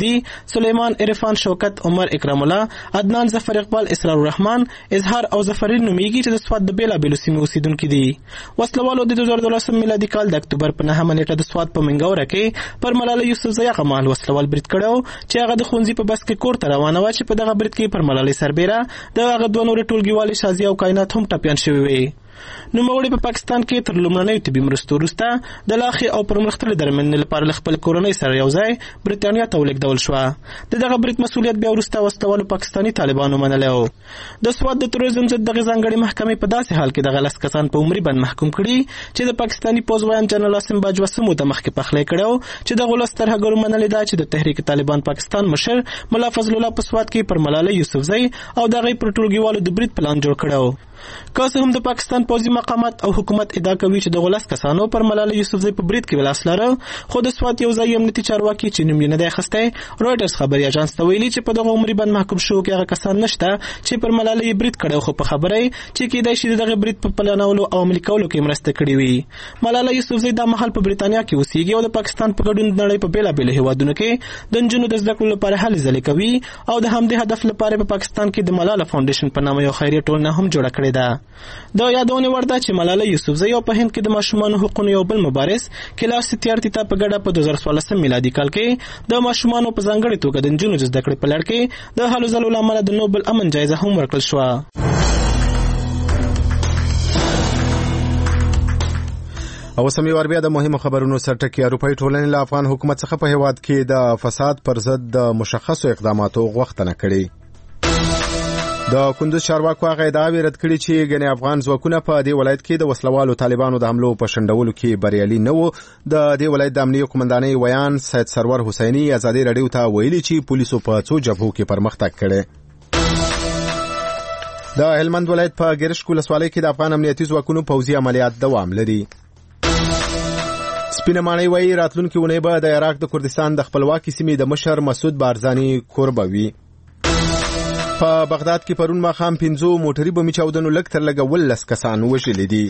سلیمان عرفان شوکت عمر اکرام الله عدنان ظفر اقبال اسرار الرحمن اظهار او ظفرین نومیږي چې د سواد د بیلابیلو سیمو اوسیدونکي دي. وسلوالو د 2012 میلادي کال د اکتوبر په 9 نیټه د سواد په منګوره کې پر ملاله یوسفزۍ هغه مهال وسلوال برید کړو چې هغه د ښوونځي په بس کې کور ته روانه وه چې په دغه برید کې پر ملالۍ سربیره د هغه دوه نورې ټولګیوالې شازیه او کائنات هم ټپیان شوي وي. نوموړي په پاکستان کې تر لومړنیو طبي مرستو وروسته د لاښې او پرمختللې درملنې لپاره له خپل کورنۍ سره یو ځای برېټانیا ته ولېږدول شوه. د دغه برید مسؤلیت بیا وروسته وسلوالو پاکستاني طالبانو منلی و. د سواد د تروریزم ضد دغې ځانګړې محکمې په داسې حال کې دغه 10 کسان په عمري بند محکوم کړي چې د پاکستاني پوځ ویان جنرال عاصم باجوه څه موده مخکې پخلی کړی چې دغو 10 ترهګرو منلې ده چې د تحریک طالبان پاکستان مشر ملا فضل الله په سواد کې پر ملالۍ یوسفزۍ او د هغې پر ټولګیوالو د برید پلان جوړ کړی. که څه هم د پاکستان پوځي مقامات او حکومت ادعا کوي چې دغو 10 کسانو پر ملالۍ یوسفزۍ په برید کې لاس لره، خو د سوات یو ځایي امنیتي چارواکي چې نوم یې نه دی اخیستی رویټرز خبري اژانس ته ویلي چې په دغه عمري بند محکوم شوو کې هغه کسان نشته چې پر ملالۍ یې برید کړی، خو په خبره چې کیدای شي د دغه برید په پلانولو او عملي کولو کې مرسته کړې وي. ملالۍ یوسفزۍ دا مهال په برېټانیا کې اوسېږي او د پاکستان په ګډون د نړۍ په بېلابېلو هېوادونو کې د نجونو د زده کړو لپاره هلې ځلې کوي او د همدې هدف لپاره په پاکستان کې د ملاله فاونډیشن په نامه یو خیریه ټولنه هم جوړه کړې ده. دا یادونه وړ ده چې ملالۍ یوسفزۍ او په هند کې د ماشومانو حقوقو یو بل مبارز کلاس تیارتي ته په ګډه په 2014 میلادي کال کې د ماشومانو په ځانګړې توګه د نجونو د زده کړې په لړ کې د هلو ځلو له امله د نوبل امن جایزه هم ورکړل شوه. او سمې بیا د مهمو خبرونو سرټکی اروپایي ټولنې له افغان حکومت څخه په هیواد کې د فساد پر ضد د مشخصو اقداماتو غوښتنه کړې. د کندوز چارواکو هغه ادعاوې رد کړي چې ګڼې افغان ځواکونه په دې ولایت کې د وسلوالو طالبانو د حملو په شنډولو کې بریالي نه وو. د دې ولایت د امنیه قومندانۍ ویان سید سرور حسیني ازادي رادیو ته ویلي چې پولیسو په څو جبهو کې پرمختګ کړی. د هلمند ولایت په ګرشک ولسوالۍ کې د افغان امنیتي ځواکونو پوځي عملیات دوام لري. سپینه ماڼۍ وایي راتلونکې اونۍ به د عراق د کردستان د خپلواکې سیمې د مشر مسعود بارزاني کوربه وي. په بغداد کې پرون ماښام 15 موټري بمي چاودنو لږ تر لږه 19 کسان وژلي دي.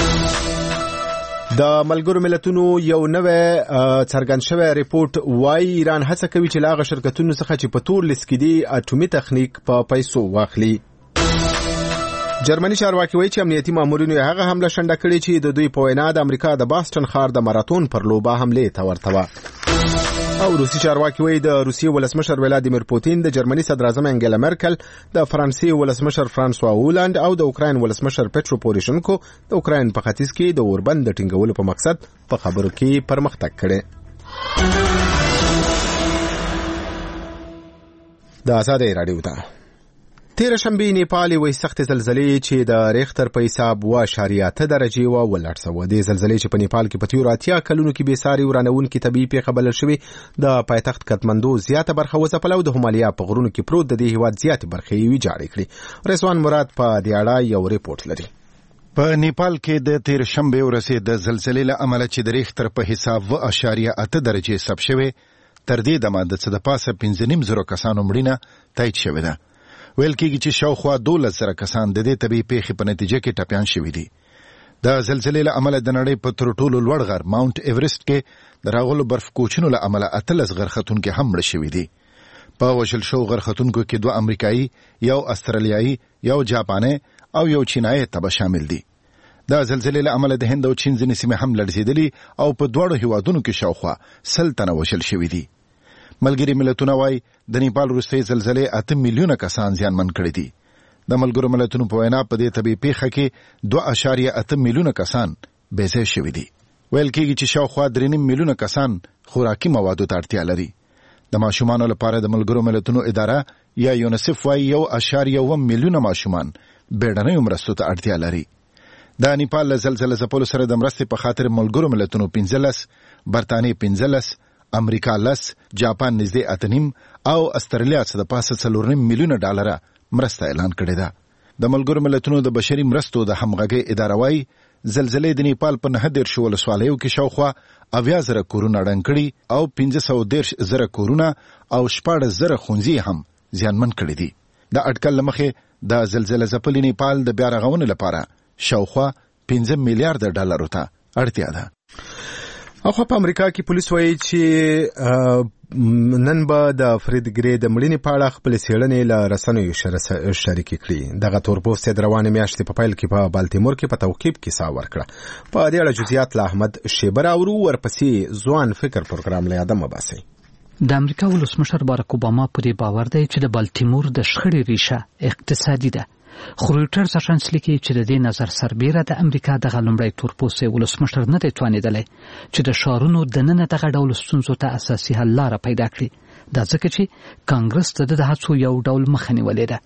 د ملګرو ملتونو یو نوی څرګند شوی ریپورت وایي ایران هڅه کوي چې له هغه شرکتونو څخه چې په تور لیست کې دي اټومي تخنیک په پیسو واخلي. جرمني چارواکي وایي چې امنیتي مامورینو هغه حمله شنډه کړې چې د دوی په وینا د امریکا د باستون ښار د ماراتون پر لوبه حملې ته ورته وه. او روسي چارواکي وایي د روسیې ولسمشر ولادیمیر پوتین د جرمني صدر اعظم انګیلا مرکل د فرانسې ولسمشر فرانسوا هولند او د اوکراین ولسمشر پټرو پوروشنکو د اوکراین په ختیځ کې د اوربند د ټینګولو په مقصد په خبرو کې پرمختګ کړي. د آزادۍ راډیو ته تیر شنبه نیپال یوې سختې زلزلې چې د ریختر په حساب 2.8 درجې ولړزوه. د زلزلې چې په نیپال کې په تیرو 80 کلونو کې بېساري ورانونکې طبیعي پیښه بلل شوې د پایتخت کاتماندو زیاته برخه وځپله او د همالیا په غرونو کې پروت د دې هیواد زیاتې برخې یې ویجاړې کړې. رضوان مراد په دې اړه یو ریپورت لري. په نیپال کې د تیر شنبه ورځې د زلزلې له امله چې د ریختر په حساب 2.8 درجې ثبت شوې تر دې دمه د څه د پاسه 15,000 کسانو مړینه تایید شوې ده. ویل کېږي چې شاوخوا 12,000 کسان د دې طبیعي پیښې په نتیجه کې ټپیان شوي دي. د زلزلې له امله د نړۍ په تر ټولو لوړ غر ماونټ ایورسټ کې د راغلو برف کوچونو له امله 18 غرختونکي هم مړه شوي دي. په وژل شوو غرختونکو کې 2 امریکایي، یو استرالیایي، یو جاپاني او یو چینایي تبه شامل دي. د زلزلې له امله د هند او چین ځینې سیمې هم لړزېدلي او په دواړو هیوادونو کې شاوخوا 100 تنه وژل شوي دي. ملګري ملتونه وايي د نیپال وروستۍ زلزلې 8 میلیونه کسان زیانمن کړي دي. د ملګرو ملتونو په وینا په دې طبیعي پیښه کې 2.8 میلیونه کسان بېځای شوي دي. ویل کېږي چې شاوخوا 3.5 میلیونه کسان خوراکي موادو ته اړتیا لري. د ماشومانو لپاره د ملګرو ملتونو اداره یا یونیسف وايي 1.1 میلیونه ماشومان بیړنیو مرستو ته اړتیا لري. د نیپال له زلزلې ځپلو سره د مرستې په خاطر ملګرو ملتونو 15، برتانیې 15، امریکا 10، جاپان نږدې 8.5 او استرالیا څخه د پاسه 4.5 میلیونه ډالر مرسته اعلان کړې ده. د ملګرو ملتونو د بشري مرستو د همغږۍ اداره وايي زلزلې د نیپال په 9 ولسوالیو کې شاوخوا 80,000 کورونه ړنګ کړي او 510,000 کورونه او 14,000 ښوونځي هم زیانمن کړي دي. د اټکل له مخې د زلزلې ځپلي نیپال د بیا رغونې لپاره شاوخوا 15 میلیارډ ډالرو ته اړتیا ده. خو په امریکا کې پولیس وایي چې نن به د فریدګری د مړینې په اړه خپل څېړنې له رسنیو شریکې کړي. دغه تورپوستی د روانې میاشتې په پیل کې په بالتیمور کې په توقیف کیسه ورکړه. په دې اړه جزئیات له احمد شیبر اورو، ورپسې ځوان فکر پروګرام له یاده مباسي. د امریکا ولسمشر باراک اوباما پرې باور دی چې د بالتیمور د شخړې ریشه اقتصادي ده. خو رویټرز اژانس لیکي چې د دې نظر سربیره د امریکا دغه لومړی تورپوستی ولسمشر نه دی توانېدلی چې د ښارونو دننه دغه ډول ستونزو ته اساسي حل لاره پیدا کړي. دا ځکه چې کانګرس ته د هڅو یو ډول مخه نیولې ده.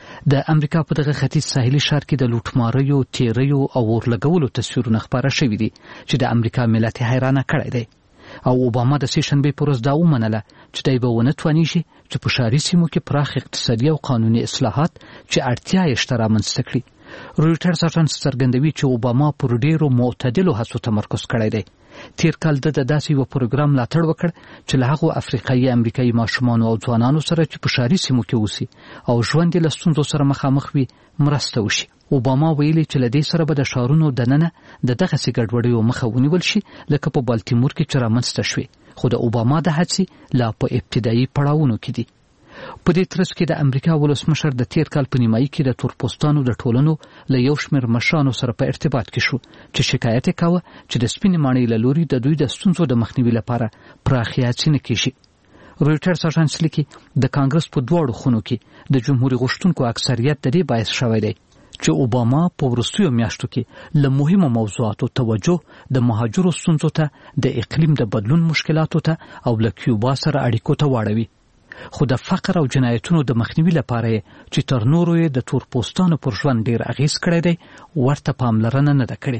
د امریکا په دغه ختیځ ساحلي ښار کې د لوټماریو، تیریو او اورلګولو تصویرونه خپاره شوي دي چې د امریکا ملت یې حیرانه کړی دی. او اوباما د سې شنبې په ورځ دا ومنله چې دی به ونه توانیږي چې په ښاري سیمو کې پراخ اقتصادي او قانوني اصلاحات چې اړتیا یې شته رامنځته کړي. رویټرز اژانس څرګندوي چې اوباما پر ډېرو معتدلو هڅو تمرکز کړی دی. تیر کال د داسې یو پروګرام ملاتړ وکړ چې له هغو افریقایي امریکایي ماشومانو او ځوانانو سره چې په ښاري سیمو کې اوسي او ژوند یې له ستونزو سره مخامخ وي مرسته وشي. اوباما ویلي چې له دې سره به د ښارونو دننه د دغسې ګډوډیو مخه ونیول شي لکه په بالتیمور کې چې رامنځته شوې. خو د اوباما د هڅې لا په ابتدایي پړاوونو کې دي. په دې ترڅ کې د امریکا ولسمشر د تیر کال په نیمایي کې د تورپوستانو د ټولنو له یو شمېر مشرانو سره په ارتباط کې شو چې شکایت یې کاوه چې د سپینې ماڼۍ له لوري د دوی د ستونزو د مخنیوي لپاره پراخې هڅې نه کېږي. رویټرز اژانس لیکي د کانګرس په دواړو خونو کې د جمهوري غوښتونکو اکثریت د دې باعث شوی دی چې اوباما په وروستیو میاشتو کې له مهمو موضوعاتو توجه د مهاجرو ستونزو ته، د اقلیم د بدلون مشکلاتو ته او له کیوبا سره اړیکو ته واړوي. خو د فقر او جنایتونو د مخنیوي لپاره چې تر نورو یې د تورپوستانو پر ژوند ډیر اغیز کړی دی ورته پاملرنه نه ده کړې.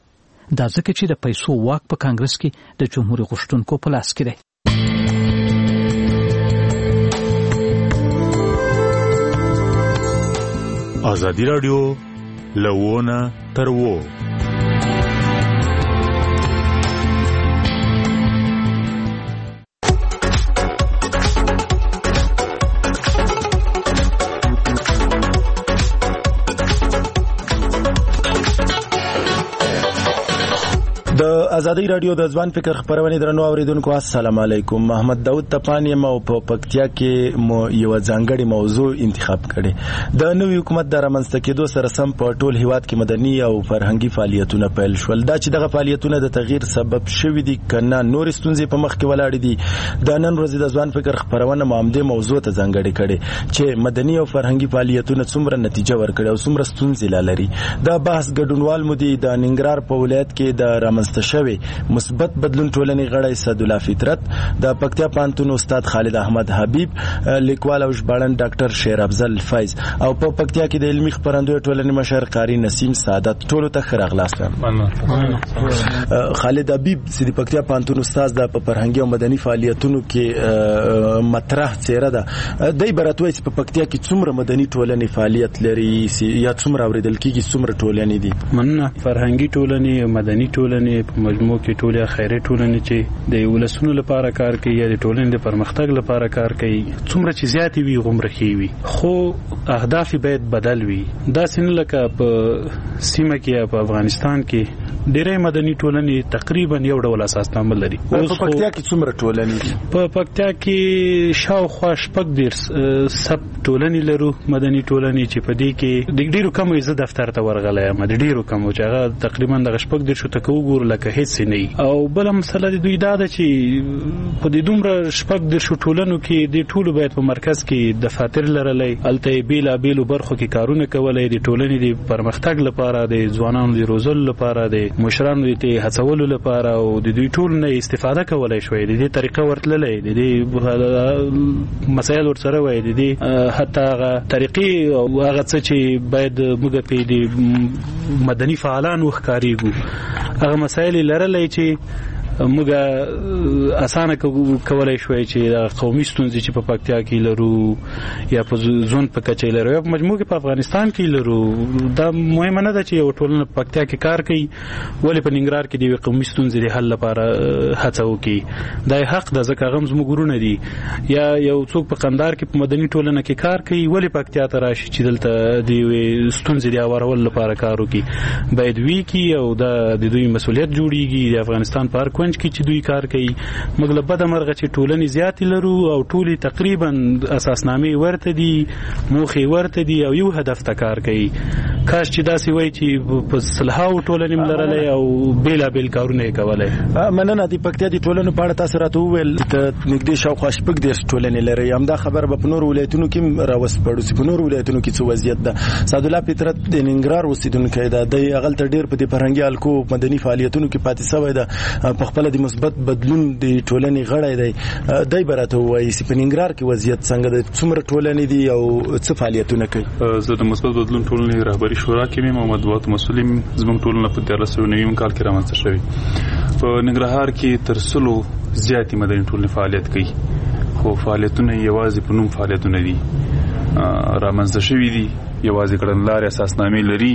دا ځکه چې د پیسو واک په کانګرس کې د جمهوري غوښتونکو په لاس کې دی. ازادي راډیو لوونه تر وو. د ازادي راډیو د ځوان فکر خبرونه درنو اوریدونکو السلام علیکم. محمد داود تپانی مو په پکتیا کې مو یو ځانګړی موضوع انتخاب کړي. د نوې حکومت د رامنځته کېدو سره سم په ټول هیواد کې مدني او فرهنګي فعالیتونه پیل شول. دا چې دغه فعالیتونه د تغییر سبب شوي دي کنه نور ستونزې په مخ کې ولاړې دي. د نن ورځې د ځوان فکر خبرونه مامدې موضوع ته ځانګړی کړي چې مدني او فرهنګي فعالیتونه څومره نتیجه ورکړي او څومره ستونزې لري. دا بحث ګډونوال مو دي د ننګرهار په ولایت کې د شوی مثبت بدلون ټولنې غړی سعد الله فطرت، د پکتیا پوهنتون استاد خالد احمد حبیب، لیکوال او ژباړن ډاکټر شیر افضل فیض او په پکتیا کې د علمي خبرندوی ټولنې مشر قاری نسیم سعادت. ټولو ته ښه راغلاست. خالد حبیب چې د پکتیا پوهنتون استاد د فرهنګي او مدني فعالیتونو کې مطرح څیره ده، دای براتوي چې په پکتیا کې څومره مدني ټولنې فعالیت لري یا څومره اوریدل کېږي، څومره ټولنې دي؟ مننه. فرهنګي ټولنې، مدني ټولنې په مجموع کې ټولې خیري ټولنې چې د ولسونو لپاره کار کوي یا د ټولنې د پرمختګ لپاره کار کوي، څومره چې زیات وي غومره ښه وي، خو اهداف باید بدل وي. دا څنګه لکه په سیمه کې یا په افغانستان کې ډېرې مدني ټولنې تقریبا یو ډول اساسنامه لري. په پکتیا کې څومره ټولنې دي؟ په پکتیا کې شاوخوا شپږ سب ټولنې لرو، مدني ټولنې چې په دې کې د ډېرو کمو زه دفتر ته ورغلی یم، د ډېرو کمو چې هغه تقریبا د شپږ شو ته وګورو لکه هیڅ نه. او بل مسله د دوی دا ده چې په دې دومره شپږ شو ټولنو کې د ټولو باید په مرکز کې دفاتر لرلای، الته بیلا بیلو برخو کې کارونه کولای، د ټولنې د پرمختګ لپاره، د ځوانانو د روزلو لپاره، د مشرانو د هڅولو لپاره او د دوی ټول نه استفاده کولای شوی. د دې طریقه ورتللې، د دې مسایل ورسره وای، د دې حتی هغه طریقې او هغه څه چې باید موږ په دې مدني فعالان وښکاریږو، هغه مسایل لرلې چې موږ اسانه کولای شوی چې د قومي ستونزې چې په پکتیا کې لرو یا په زون په کچې لرو یا په مجموع کې په افغانستان کې لرو. دا مهمه نه ده چې یو ټولنه په پکتیا کې کار کوي ولې په ننګرهار کې د قومي ستونزې د حل لپاره هڅه وکړي. دا حق ده ځکه هغه زموږ ورونه دي. یا یو څوک په قندهار کې په مدني ټولنه کې کار کوي ولې پکتیا ته راشي چې دلته د ستونزې د اورول لپاره کار وکړي. باید وی کی او د دوی مسولیت جوړیږي. د افغانستان په هر کونج منځ کې چې دوی کار کوي موږ له بده مرغه چې ټولنې زیاتې لرو او ټولې تقریبا اساسنامې ورته دي موخې ورته دي او یو هدف ته کار کوي کاش چې داسې وای چې په صلحاو ټولنې لرلې او بیلابیل کارونه یې کولای. مننه. د پکتیا د ټولنو په اړه تاسو راته وویل ته نږدې شاوخوا شپږ دېرش ټولنې لري. همدا خبره به په نورو ولایتونو کې راوسپړو چې په نورو ولایتونو کې څه وضعیت ده. سعدالله فطرت د ننګرهار اوسیدونکی ده. د هغلته ډېر په دې فرهنګي حلقو مدني فعالیتونو کې پاتې شوی ده. په خپله د مثبت بدلون د ټولنې غړی دی. دی به راته ووایي چې په ننګرهار کې وضعیت څنګه ده، څومره ټولنې دي او څه فعالیتونه کوي. زه د مثبت بدلون ټولنې رهبري شورا کې یم او مطبوعاتو مسؤل یم. زموږ ټولنه په 1390 کال کې رامنځته شوې. په ننګرهار کې تر 100 زیاتې مدني ټولنې فعالیت کوي، خو فعالیتونه یوازې په نوم فعالیتونه دي. رامنځته شوي دي، یوازې کړنلارې اساسنامې لري،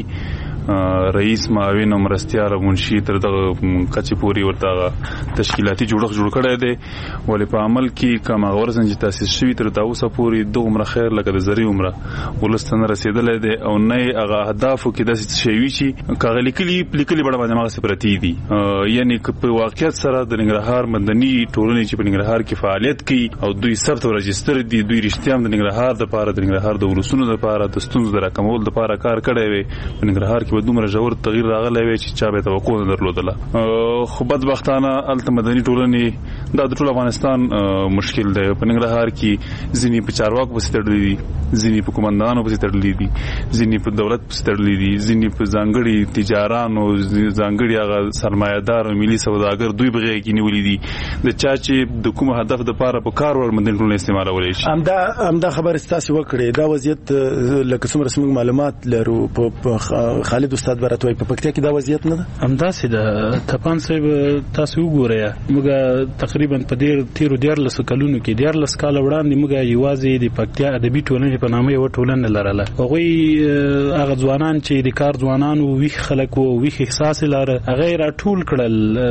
رئیس معاون او مرستیال منشي تر دغه کچې پورې ورته تشکیلاتي جوړښت جوړ کړی دی. ولې په عمل کې کوم غورځنګ چې تاسیس شوي تر دا اوسه پورې د عمره خیر لکه د زری عمره ولسته نه رسېدلی دی او نه هغه اهدافو کې داسې شی وي چې کاغه لیکلي بڼه باندې هغسې پرتې دي. یعنې که په واقعیت سره د ننګرهار مدني ټولنې چې په ننګرهار کې فعالیت کوي او دوی ثبت او رجستر دي، دوی رښتیا هم د ننګرهار دپاره د ننګرهار د ولسونو دپاره د ستونزو د راکمولو دپاره کار کړی وي. په ننګرهار کې دومره ژور تغییر راغلی وي چې چا به توقع نه درلودله. خو بدبختانه هلته مدني ټولنې دا د ټول افغانستان مشکل دی. په ننګرهار کې ځینې په چارواکو پسې تړلي دي، ځینې په قومندانانو پسې تړلي دي، ځینې په دولت پسې تړلي دي، ځینې په ځانګړي تجارانو، ځانګړي هغه سرمایه‌دار او ملي سوداګر دوی په غېږ کې نیولي دي د چا چې د کوم هدف دپاره په کار ور مدني ټولنې استعمالولی شي. همدا خبرې ستاسې وکړې. دا وضعیت لکه څومره موږ معلومات لرو په خالد استاد براتوي په پکتیا کې دا وضعیت نه ده. همداسې ده. تپان صاحب تاسو وګورئ موږ تقریبا په تیرو 14 کلونو کې 14 کال وړاندې موږ یوازې د پکتیا ادبي ټولنې په نامه یو ټولنه لرله. هغوی هغه ځوانان چې د کار ځوانان او ویښ خلک او ویښ احساس لاره هغه راټول کړل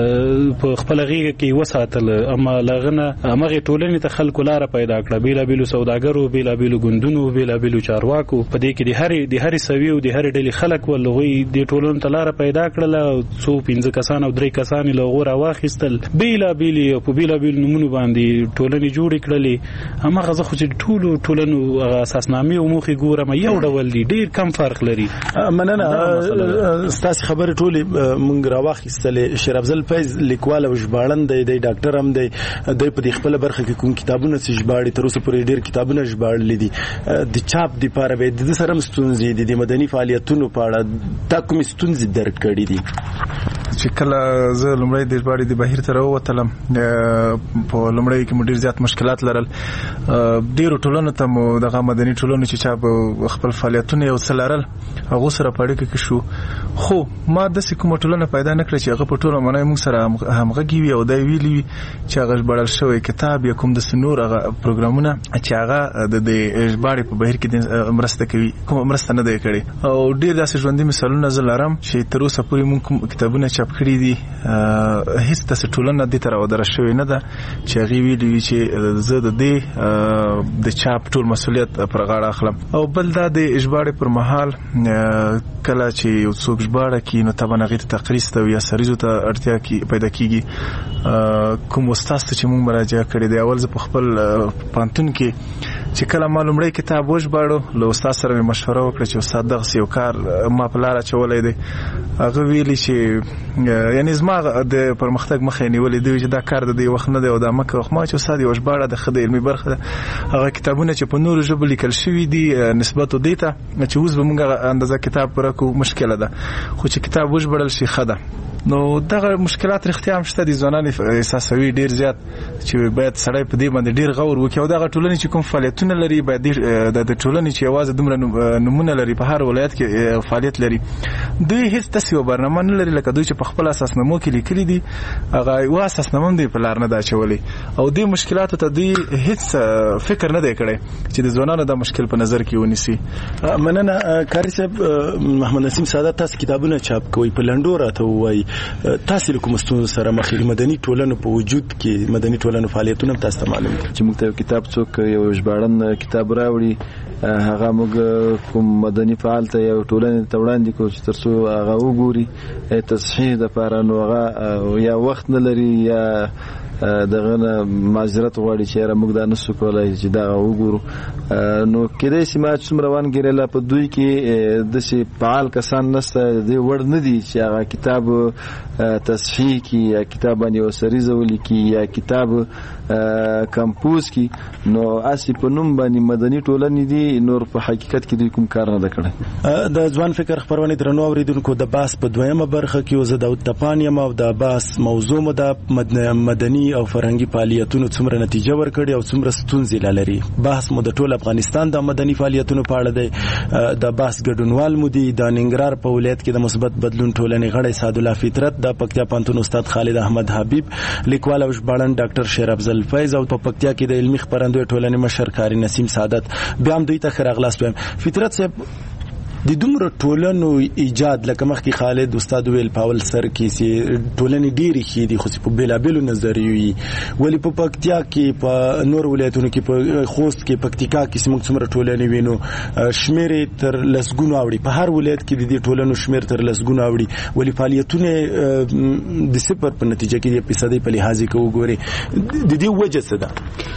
په خپل غیږ کې وساتل. اما لغنه هغه ټولنې ته خلکو لاره پیدا کړه، بیلابیلو سوداګرو، بیلابیلو ګوندونو، بیلابیلو چارواکو. په دې کې د هرې سوي او د هرې ډلې خلک ولغوي د ټولنې ته لاره پیدا کړله. 5 کسان او 3 کسان له غوړه واخیستل، بیلابیلي او په بیلابیل نمونه باندې ټولنې جوړې کړلې. هماغه زه خو چې ټولنو اساسنامې او موخې ګورم یو ډول دي، ډېر کم فرق لري. مننه. ستاسو خبرې ټولې مونږ راواخیستلې. شیر افضل فیض لیکوال او ژباړن دی، ډاکټر هم دی. د په خپل برخه کې کوم کتابونه چې ژباړي تر اوسه پورې ډېر کتابونه ژباړلي دي. د چاپ لپاره به د سره ستونزې دي. د مدني فعالیتونو په اړه تا کوم ستونزې درک کړې دي؟ چې کله زه لومړی د ژباړې د بهیر ته راووتلم په لومړی کې مو ډېر زیات مشکلات لرل. ډېرو ټولنو ته مو دغه مدني ټولنو چې چا خپل فعالیتونه یو څه لرل هغو سره په اړیکه کې شو. خو ما داسې کومه ټولنه پیدا نه کړه چې هغه په ټوله معنی موږ سره همغږي وي او دا ویلي وي چې هغه ژباړل شوی کتاب یا کوم داسې نور هغه پروګرامونه چې هغه د ژباړې په بهیر کې مرسته کوي کومه مرسته نه دی کړې. او ډېر داسې ژوندي مثالونه زه لرم چې تر اوسه پورې موږ کوم کتابونه چاپ کړي دي هیڅ داسې ټولنه دې ته راودره شوې نه ده چې هغې ویلي وي چې زه د دې د چاپ ټول مسؤلیت پر غاړه اخلم. او بل دا د ژباړې پر مهال کله چې یو څوک ژباړه کوي نو طبعا هغې ته تقریض ته یا سریزو ته اړتیا پیدا کېږي. کوم استاد ته چې موږ مراجعه کړې دی، اول زه په خپل پوهنتون کې چې کله ما لومړی کتاب وژباړو له استاد سره مې مشوره وکړه چې استاد دغسې یو کار ما په لاره اچولی دی. هغه ویلي چې یعنې زما د پرمختګ مخه یې نیولې دی چې دا کار د دې وخت نه دی او دا مه کوه. ما چې استاد یو ژباړه د ښه د علمي برخه ده، هغه کتابونه چې په نورو ژبو لیکل شوي دي نسبت و دې ته چې اوس به موږ اندازه کتاب پوره کړو مشکله ده، خو چې کتاب وژباړل شي ښه ده. نو دغه مشکلات رښتیا هم شته دي. ځوانان احساسوي ډېر زیات چې باید سړی په دې باندې ډېر غور وکړي او دغه ټولنې چې کوم فعالیتونه لري باید د ټولنې چې یوازې دومره نمونه لري په هر ولایت کې فعالیت لري، دوی هیڅ داسې یو برنامه نه لري لکه دوی چې په خپل اساسنامو کې لیکلي دي. هغه یو اساسنامه هم دوی په لار نه ده اچولی او دې مشکلاتو ته دوی هیڅ فکر نه دی کړی چې د ځوانانو دا مشکل په نظر کې ونیسي. مننه. کاري صاحب محمد نسیم سعادت، تاسو کتابونه چاپ کوئ، په لنډو راته ووایئ تاسو له کوم ستونزو سره مخ یې؟ مدني ټولنو په وجود کې مدني ټولنو فعالیتونه تاسو ته معلوم دي چې موږ ته کتاب څوک یو ژباړن کتاب راوړي هغه موږ کوم مدني فعال ته یو ټولنې ته وړاندې کوو چې ترڅو هغه وګوري تصحیح دپاره، نو هغه یا وخت نه لري یا دغه معذرت غواړي چې یاره موږ دا نسو کولی چې دا وګورو. نو کېدای شي ما څومره وانګېرله په دوی کې داسې فعال کسان نشته دې وړ نه دي چې هغه کتاب تصحیح کي یا کتاب باندې یوه سریزه ولیکي یا کتاب کمپوز کي. نو هسې په نوم باندې مدني ټولنې دي، نور په حقیقت کې دوی کوم کار نه ده کړی. د ځوان فکر خپرونې درنو اورېدونکو، د بحث په دویمه برخه کې زه داود تپان یم او د بحث موضوع مو د مدني او فرهنګي فعالیتونو څومره نتیجه ورکړي او څومره ستونزې لري. بحث مو د ټول افغانستان د مدني فعالیتونو په اړه دی. د بحث ګډونوال مو دي د ننګرهار په ولایت کې د مثبت بدلون ټولنې غړی سعدالله فطرت، د پکتیا پوهنتون استاد خالد احمد حبیب، لیکوال او ژباړن ډاکټر شیر افضل فیض، او په پکتیا کې د علمي خپرندوی ټولنې مشر کاري نسیم سعادت. بیا هم دوی ته ښه راغلاست وایم. فطرت صاحب، د دومره ټولنو ایجاد لکه مخکې خالد استاد ویل پاول سر کې چې ټولنې ډېرې ښې دي خو په بېلابېلو نظریو وي، ولې په پکتیا کې په نور ولایتونو کې په خوست کې پکتیکا کې چې موږ څومره ټولنې وینو شمېر یې تر لسګونو اوړي، په هر ولایت کې د دې ټولنو شمېر تر لسګونو اوړي، ولې فعالیتونه د صفر په نتیجه کې د فیصدۍ په لحاظ کې وګورئ، د دې وجه څه ده؟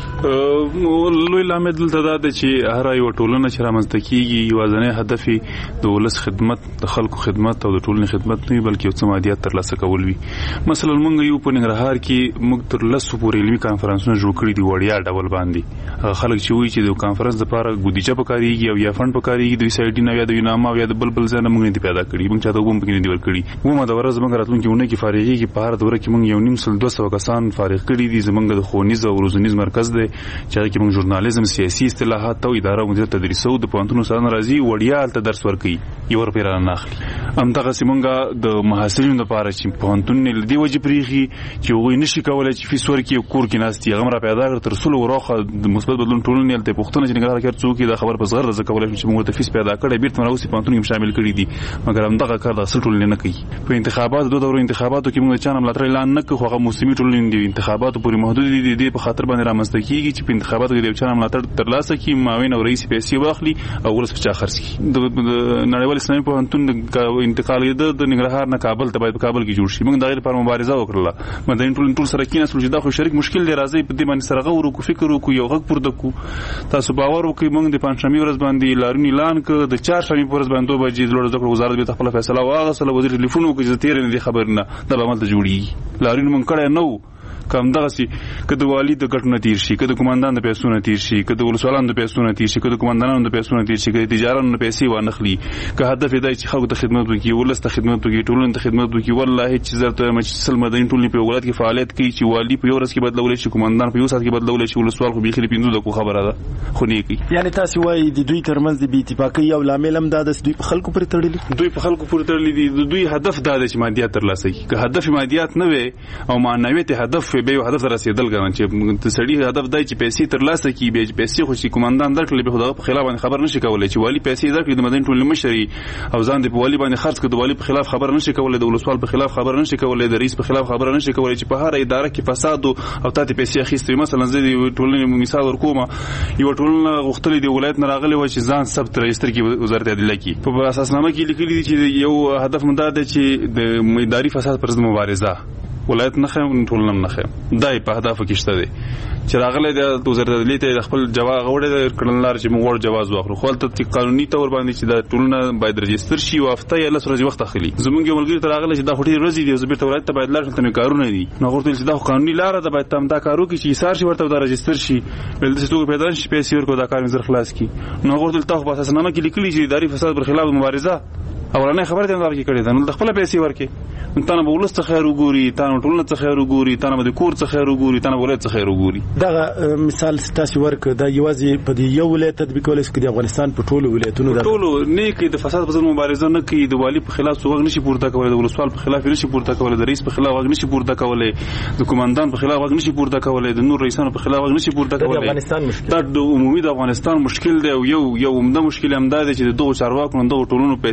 لوی لامل دلته دا ده چې هر یو ټولنه چې رامنځته کېږي یوازینی هدف یې د ولس خدمت، د خلکو خدمت او د ټولنې خدمت نه وي، بلکې یو څه مادیات ترلاسه کول وي. مثلا موږ یو په ننګرهار کې موږ تر 10 پورې علمي کانفرنسونه جوړ کړي دي وړیا ډول باندې. خلک چې وایي چې د کانفرنس لپاره بودیجه پکارېږي او یا فند پکارېږي، دوی سایډ نه یا د نامه او یا د بلبل ځای نه موږ نه پیدا کړي، موږ چاته وبم پکې نه دی ورکړي. ومه د ورځ موږ راتلونکي ونه کې فارغېږي، په هر دوره کې موږ یو نیم سل 200 کسان فارغ کړي دي. زموږ د ښوونیز او روزنیز مرکز دی چې هغه کې موږ ژورنالیزم، سیاسي اصطلاحات او اداره مدیریت تدریسو د پوهنتون استادان راځي وړیا هلته درس ورکوي، یو روپۍ رانه اخلي. همدغسې موږ د محصلینو لپاره چې پوهنتونونه له دې وجې پرېښي چې هغوی نشي کولی چې فیس ورکړي او کور کې ناست دي، هغه هم را پیدا کړه. تر څلو وراخه د مثبت بدلون ټولنې هلته یې پوښتنه چې ننګرهار کې هر څوک دا خبر په زغرده زه کولی شم چې موږ ورته فیس پیدا کړی بېرته راوستي پوهنتون کې شامل کړي دي، مګر همدغه کار د اصل ټولنې نه کوي. په انتخاباتو دوه دورو انتخاباتو کې موږ د چا نه ملاتړ اعلان نه کوو، هغه موسمي ټولنې دي، انتخاباتو پورې محدود دي. دې په خاطر باندې رامنځته کېږي چې په انتخاباتو کې د یو چا نه ملاتړ ترلاسه کړي، معاون او رئیس پیسې واخلي او ولس په چا خرڅ کړي. د نړیوال اسلامي پوهنتون انتقال د ننګرهار نه کابل ته باید په کابل کې جوړ شي. موږ د هغې لپاره مبارزه وکړله، مدني ټولنې ټول سره کېناستلو چې دا خو شریک مشکل دی، راځئ په دې باندې سره غور وکړو، فکر وکړو، یو غږ پورته کړو. تاسو باور وکړئ موږ د پنجشنبې ورځ باندې لاریون اعلان کړ، د چهارشنبې په ورځ باندې 2 بجې د لوړو زده کړو وزارت بېرته خپله فیصله واخیستله، وزیر ټلیفون وکړ چې زه تېره نه دې خبر نه دا به هملته جوړېږي. لاریون موږ کړی نه و. که همدغسې که د والي د ګټو نه تېر شي، که د قمندان د پیسو نه تېر شي، که د ولسوالانو د پیسو نه تېر شي، که د قمندانانو د پیسو نه تېر شي، که د تجارانو نه پیسې وانخلي، که هدف یې دی چې خلکو ته خدمت وکړي، ولس ته خدمت وکړي، ټولنې ته خدمت وکړي، والله چې زه درته وایم چې 100 مدني ټولنې په یو ولایت کې فعالیت کوي چې والي په یو ورځ کې بدلولی شي، قمندان په یو ساعت کې بدلولی شي، ولسوال خو بیخي د 5 دقیقو خبره ده، خو نه یې کوي. یعنې تاسې وایي د دوی ترمنځ د بې اتفاقۍ یو لامل هم دا ده چې دوی په خلکو پورې تړلي، دوی په خلکو پورې تړلي دي. د دوی هدف دا دی چې مادیات ترلاسه کړي. که هدف مادیات نه وي او معنویت هدف وي، به یو هدف ته رسېدل ګران چې د سړي هدف دی چې پیسې ترلاسه کړي، بیا پیسې خو چې قمندان درکړي به خو په خلاف باندې خبر نشي کولی، چې والي پیسې درکړي د مدني ټولنې مشر او ځان دې په والي باندې خرڅ کړي، د والي په خلاف خبر نشي کولی، د ولسوال په خلاف خبر نشي کولی، د رئیس په خلاف خبر نشي کولی، چې په هر اداره کې فساد او تاسو پیسې اخیستې. مثلا زه د ټولنې مثال ورکوم، یو ټولنه غوښتلې د ولایت نه راغلی و چې ځان ثبت رجستر کې وزارت عدلیه کې په اساسنامه کې لیکلي دي چې یو هدف مونږ دی چې د اداري فساد پر ضد مبارزه ولایت نه خیم ټولنه نه خیم، دا په هدف کې شته دی چې راغلی د وزارت عدلیې ته خپل جواز غوړې د کړنلار چې موږ ور جواز واخلو، خو ته قانوني تور باندې چې دا ټولنه باید رجستر شي او هفته یا 10 ورځې وخت اخلي. زمونږ یو ملګری ته راغلی چې دا خټي ورځې دي، زبر ته ولایت ته باید لاړ شم، ته کارونه دي، نو ورته چې دا قانوني لار ده، باید تم دا کارو کې چې ایثار شي ورته دا رجستر شي، بل د ستوګ پیدا شي پیسې ورکو دا کار زر خلاص کی. نو ورته ته په اساسنامه کې لیکلي چې اداري فساد پر خلاف مبارزه اولنې خبره دې اندار کې کړې ده، نو د خپل پیسې ورکې ته نه ولس څه خیر وګوري، ته نه ټولنه څه خیر وګوري، ته نه د کور څه خیر وګوري، ته نه ولایت څه خیر وګوري. دا مثال تاسو ورکړه دا یوازې په دې یو ولایت تطبیقول شي، د افغانستان په ټولو ولایتونو دا ټولو نه کې د فساد په ضد مبارزه نه کوي، د والی په خلاف څوک نشي پورته کولای، د ولسوال په خلاف نشي پورته کولای، د رئیس په خلاف نشي پورته کولای، د قومندان په خلاف نشي پورته کولای، د نور رئیسانو په خلاف نشي پورته کولای. د افغانستان مشکل دا د عمومي د افغانستان مشکل دی او یو عمده مشکل هم دا دی چې د دوه چارواکو دغه ټولونو پیسې غستې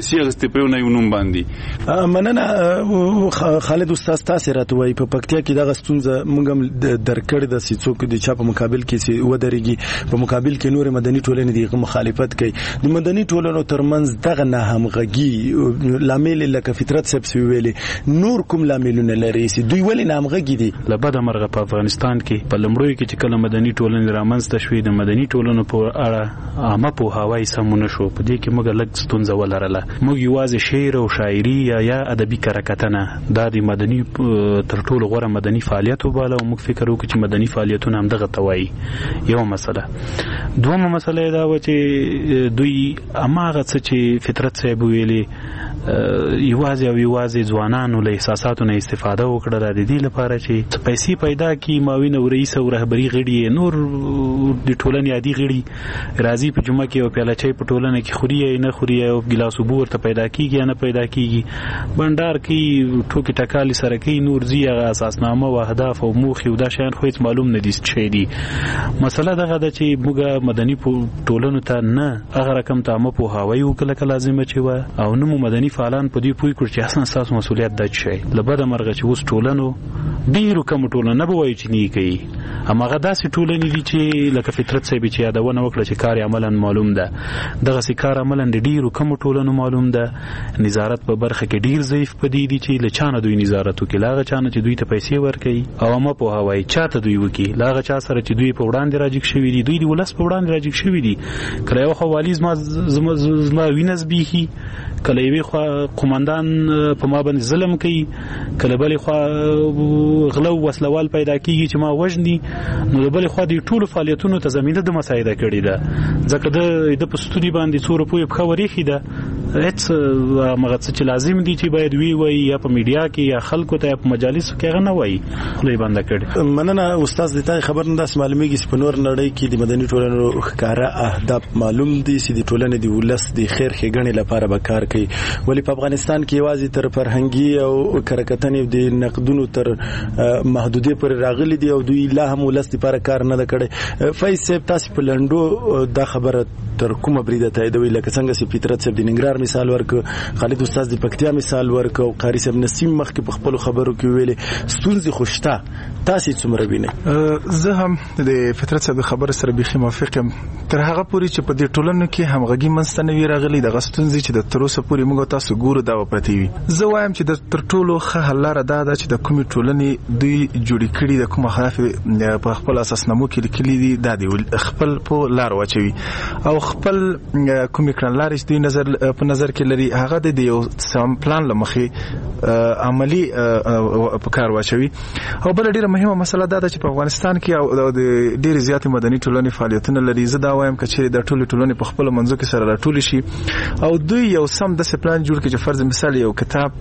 ورسته په یو نوم باندې. مننه خالد استاد تاسو راته وایي په پکتیا کې دغه ستونزه موږ هم درکړې د سیڅوک د چا په مقابل کې ودرېږي په مقابل کې نور مدني ټولنې دغه مخالفت کوي. د مدني ټولنو ترمنځ دغه نه همغږي لامل لکه فطرت سبب ویلې نور کوم لاملونه لري چې دوی ولې نه همغږي دي؟ لبد مرغه په افغانستان کې په لمړیو کې چې کله مدني ټولنې رامنځته شوې د مدني ټولنو په اړه عامه پوهاوی سمونه شو. په دې کې موږ لږ ستونزه ولرله. موږ یوازې شعر او شاعري یا ادبي کرکټنه دا د مدني تر ټولو غوره مدني فعالیت وباله او موږ فکر وکړو چې مدني فعالیتونه هم دغه توایي. یو مسله. دومره مسله دا و چې دوی اماغه څه چې فطرت صاحب ویلي یوازې ځوانانو له احساساتو نه استفاده وکړه د دې لپاره چې پیسې پیدا کی ماوین او رئیس او رهبری غړي نور د ټولنې عادي غړي راضي په جمعه کې او پیاله چای په ټولنه کې خوري نه خوري او ګلاس وبو ورته پیدا کیږي نه پیدا کیږي بندر کې ټوکی ټکالي سره کې نور زیغه اساسنامه او اهداف او موخي او دا شیان خو هیڅ معلوم نه دي چې دي. مسله دغه ده چې موږ مدني ټولنو ته نه هغه رقم ته مو په هواي وکړه لازمه چې و او نو مدني فعالان په دې پوي کړ چې اصلا تاسو مسولیت د شي لبد مرغه چې اوس ټولنو ډیرو کوم ټولنه به وایي چې نه کوي اماغه داسې ټولنې دي چې لکه فطرت صاحب چې یادونه وکړه چې کار عملاً معلوم ده دغه سي کار عملاً ډیرو کوم ټولنو معلوم ده. نظارت په برخه کې ډیر ضعیف پدې دي چې لچانه دوی نظارت وکړي لاغه چانه چې دوی ته پیسې ورکړي او ما په هواي چاته دوی وکړي لاغه چا سره چې دوی په وړاندې راځي شوی دي دوی د ولس په وړاندې راځي شوی دي کله یو خوالیز ما وینز بیخي کله یوی خو قومندان په ما باندې ظلم کوي کله بل خو غلو وسلوال پیدا کیږي چې ما وژني نو د بل خو د ټولو فعالیتونو ته زمينه د مساعده کړي ده ځکه د پستوري باندې څور په خبرې خوري ده هیڅ مغه چې لازم دي چې باید وی یا په میډیا کې یا خلکو ته په مجالسو کې غنه وای خلې بنده کړي. مننه استاد د تای خبر نه معلومیږي چې په نور نړۍ کې د مدني ټولنو ښکارا اهداف معلوم دي چې د ټولنې د ولس د خیر ښېګڼې لپاره به کار کوي ولی په افغانستان کې یوازې تر فرهنګي او کرکټنې د نقدونو تر محدودې پر راغلي دي او دوی لا هم ولس لپاره کار نه کړي. فیض صاحب تاسو په لندو دا خبره تر کومه بریده تاییدوي لکه څنګه چې فطرت صاحب د ننګرهار مثال ورک خالد استاد د پکتیا مثال ورک او قاری صاحب نسیم مخکې په خپل خبرو کې ویلي ستونزې خوشته تاسو څومره وینئ؟ زه هم د فطرت صاحب خبره سره بيخي موافق یم تر هغه پورې چې په دې ټولنو کې همغږي منځته نه وي راغلي د غستونځي چې د تروسه پورې موږ تاسو ګورو دا پرتی وي. زه وایم چې د تر ټولو ښه حل لاره دا ده چې د کومې ټولنې دوی جوړې کړي د کومه خلاف په خپل اساسنامو کې لیکلي دي دا دی خپل په لار واچوي او خپل کومې کړنلارې چې دوی په نظر کې لري هغه د یو سم پلان لمخې عملی په کار واچوي. او بل ډیره مهمه مسله دا ده چې په افغانستان کې د ډیره زیات مدني ټولنې فعالیتونه لري. زه دا وایم چې د ټولنې په خپل منځو کې سره راټول شي او دوی یو سم د پلان جوړ کړي چې فرض مثال یو کتاب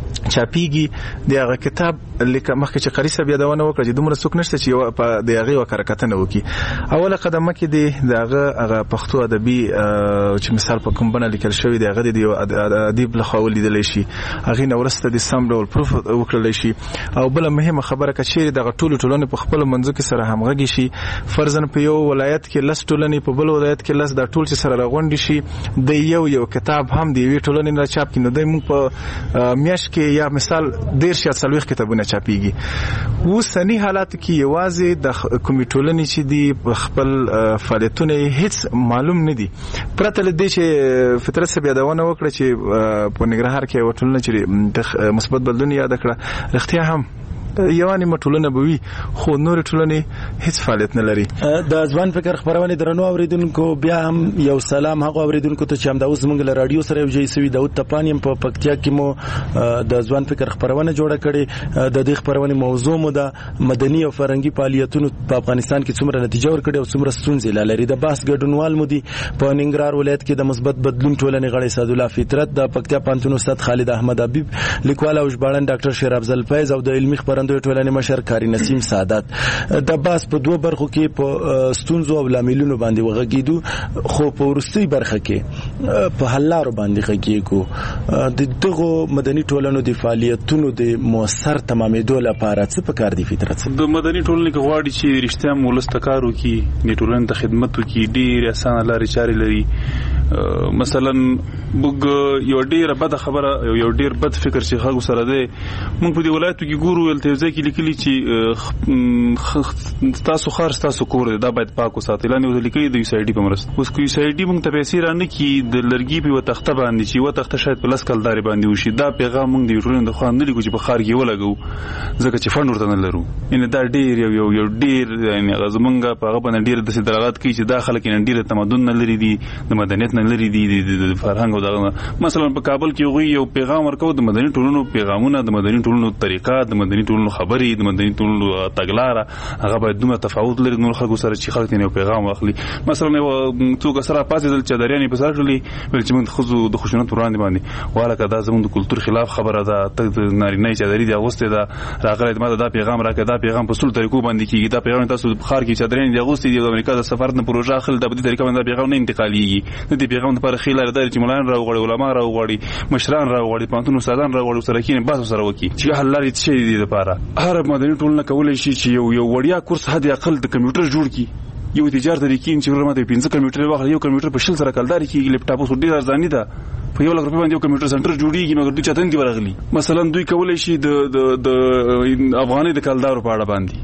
چاپیږي د هغه کتاب لیکه مخکې چې قاری صاحب یادونه وکړه چې دومره څوک نشته چې په د هغه وکړکتنه وکي. اوله قدمه کې دی دغه پښتو ادبي چې مثال په کوم بڼه لیکل شوی دی هغه د ادیب له خوا لیدل شي هغه نو ورسته د سم ډول پروف وکړل شي. او بل مهمه خبره کچې دغه ټولنه په خپل منځو کې سره همغږي شي فرضاً په یو ولایت کې لس ټولنې په بل ولایت کې لس د ټول چې سره راغونډي شي د یو کتاب هم دی وی ټولنې نه چاپ کینو د موږ په میاش کې یا مثال ډیر شي څلوي کتابونه چاپیږي. اوسنی حالات کې یوازې د کمیټولنې چې دی خپل فعالیتونه هیڅ معلوم نه دي پرته لدې چې فطرت صاحب یادونه وکړه چې په ننګرهار کې وټولنه چې مثبت بدلون یاد کړه رښتیا هم یوانی مټولنه بوي خو نور ټولنې هیڅ فعالیت نه لري. د ځوان فکر خبرونه درنو اوریدونکو بیا هم یو سلام هغه اوریدونکو ته چې هم د اوس موږ له رادیو سره یو ځای سوي داود تپانیم په پکتیا کې مو د ځوان فکر خبرونه جوړه کړي د دې خبرونه موضوع مو د مدني او فرهنګي فعالیتونو په افغانستان کې څومره نتیجه ورکړي او څومره ستونزې لري. د باس ګډونوال مو دي په ننګرهار ولایت کې د مثبت بدلون ټولنې غړي سعد الله فطرت د پکتیا پانتون استاد خالد احمد حبیب لیکوال او ژباړن ډاکټر شیر افضل فیض او د علمي خبرندوی ټولنې مشر کاری نسیم سعادت. د باس په دوه برخو کې په ستونزو او لاملونو باندې وغږیدو خو په ورستۍ برخه کې په حل لارو باندې غږیږو. د دغه مدني ټولنو د فعالیتونو د موثر تمامېدو لپاره څه پکار دي فطرت؟ د مدني ټولنې کې غواړي چې رښتیا مولستکارو کې د ټولنې د خدمت کې ډېر اسانه لارې چارې لري مثلا موږ یو ډیر بد خبره یو ډیر بد فکر چې خلکو سره دی موږ په دې ولایتو کې ګورو ولته ځکه کې لیکلي چې تاسو خار تاسو کور دا باید پاک وساتئ لاندې لیکلي د USAID په مرسته اوس کو USAID موږ ته پیسې رانه کی د لرګي په تخته باندې چې و تخته شاید په لاس کلداري باندې وشي دا پیغام موږ د یوټرن د خوان نه لیکو چې په خار کې ولګو ځکه چې فند ورته نه لرو ان دا ډیر یو ډیر یعنی غزمنګ په هغه باندې ډیر د درغات کوي چې داخله کې ډیر تمدن نه لري دي د مدنیت نه لري دي د فرهنګ او دغه مثلا په کابل کې یو پیغام ورکو د مدني ټولنو پیغامونه د مدني ټولنو طریقات د مدني ټولنو خبري د مدني ټولنو تګلاره هغه باید دومره تفاوت لري نور خلکو سره چې خلک یې پیغام واخلي مثلا څوک سره پاسې د چادريانې په سره لري چې موږ خو د خشونت وړاندې باندې والا کدا زموږ د کلچر خلاف خبره ده ته نارینه چادري دی اغوسته ده راغله ماده دا پیغام راکړه دا پیغام په ټول طریقو باندې کیږي دا پیغام تاسو بخار کې چادريانې دی اغوسته دی د امریکا د سفر نه پروژه خل د دې طریقې باندې پیغام نه انتقاليږي د دې پیغام لپاره خلل لري چې مولان راوغړي علما راوغړي مشران راوغړي پانتون استادان راوغړي سره کې باسو سره وکی چې حل لري چې دې لپاره هر مدني ټولنه کولای شي چې یو وړیا کورس حد اقل د کمپیوټر جوړ کړي یو تجارت لیکین چې ورماته 15 کمپیوټر واخلي یو کمپیوټر په شل سره کلداري کې لپټاپ اوس ډیر ارزاني ده په یو لک روپیا باندې یو کمپیوټر سنټر جوړیږي مګر دوی چاته نه ورغلي مثلا دوی کولای شي د افغاني د کلدارو په اړه باندې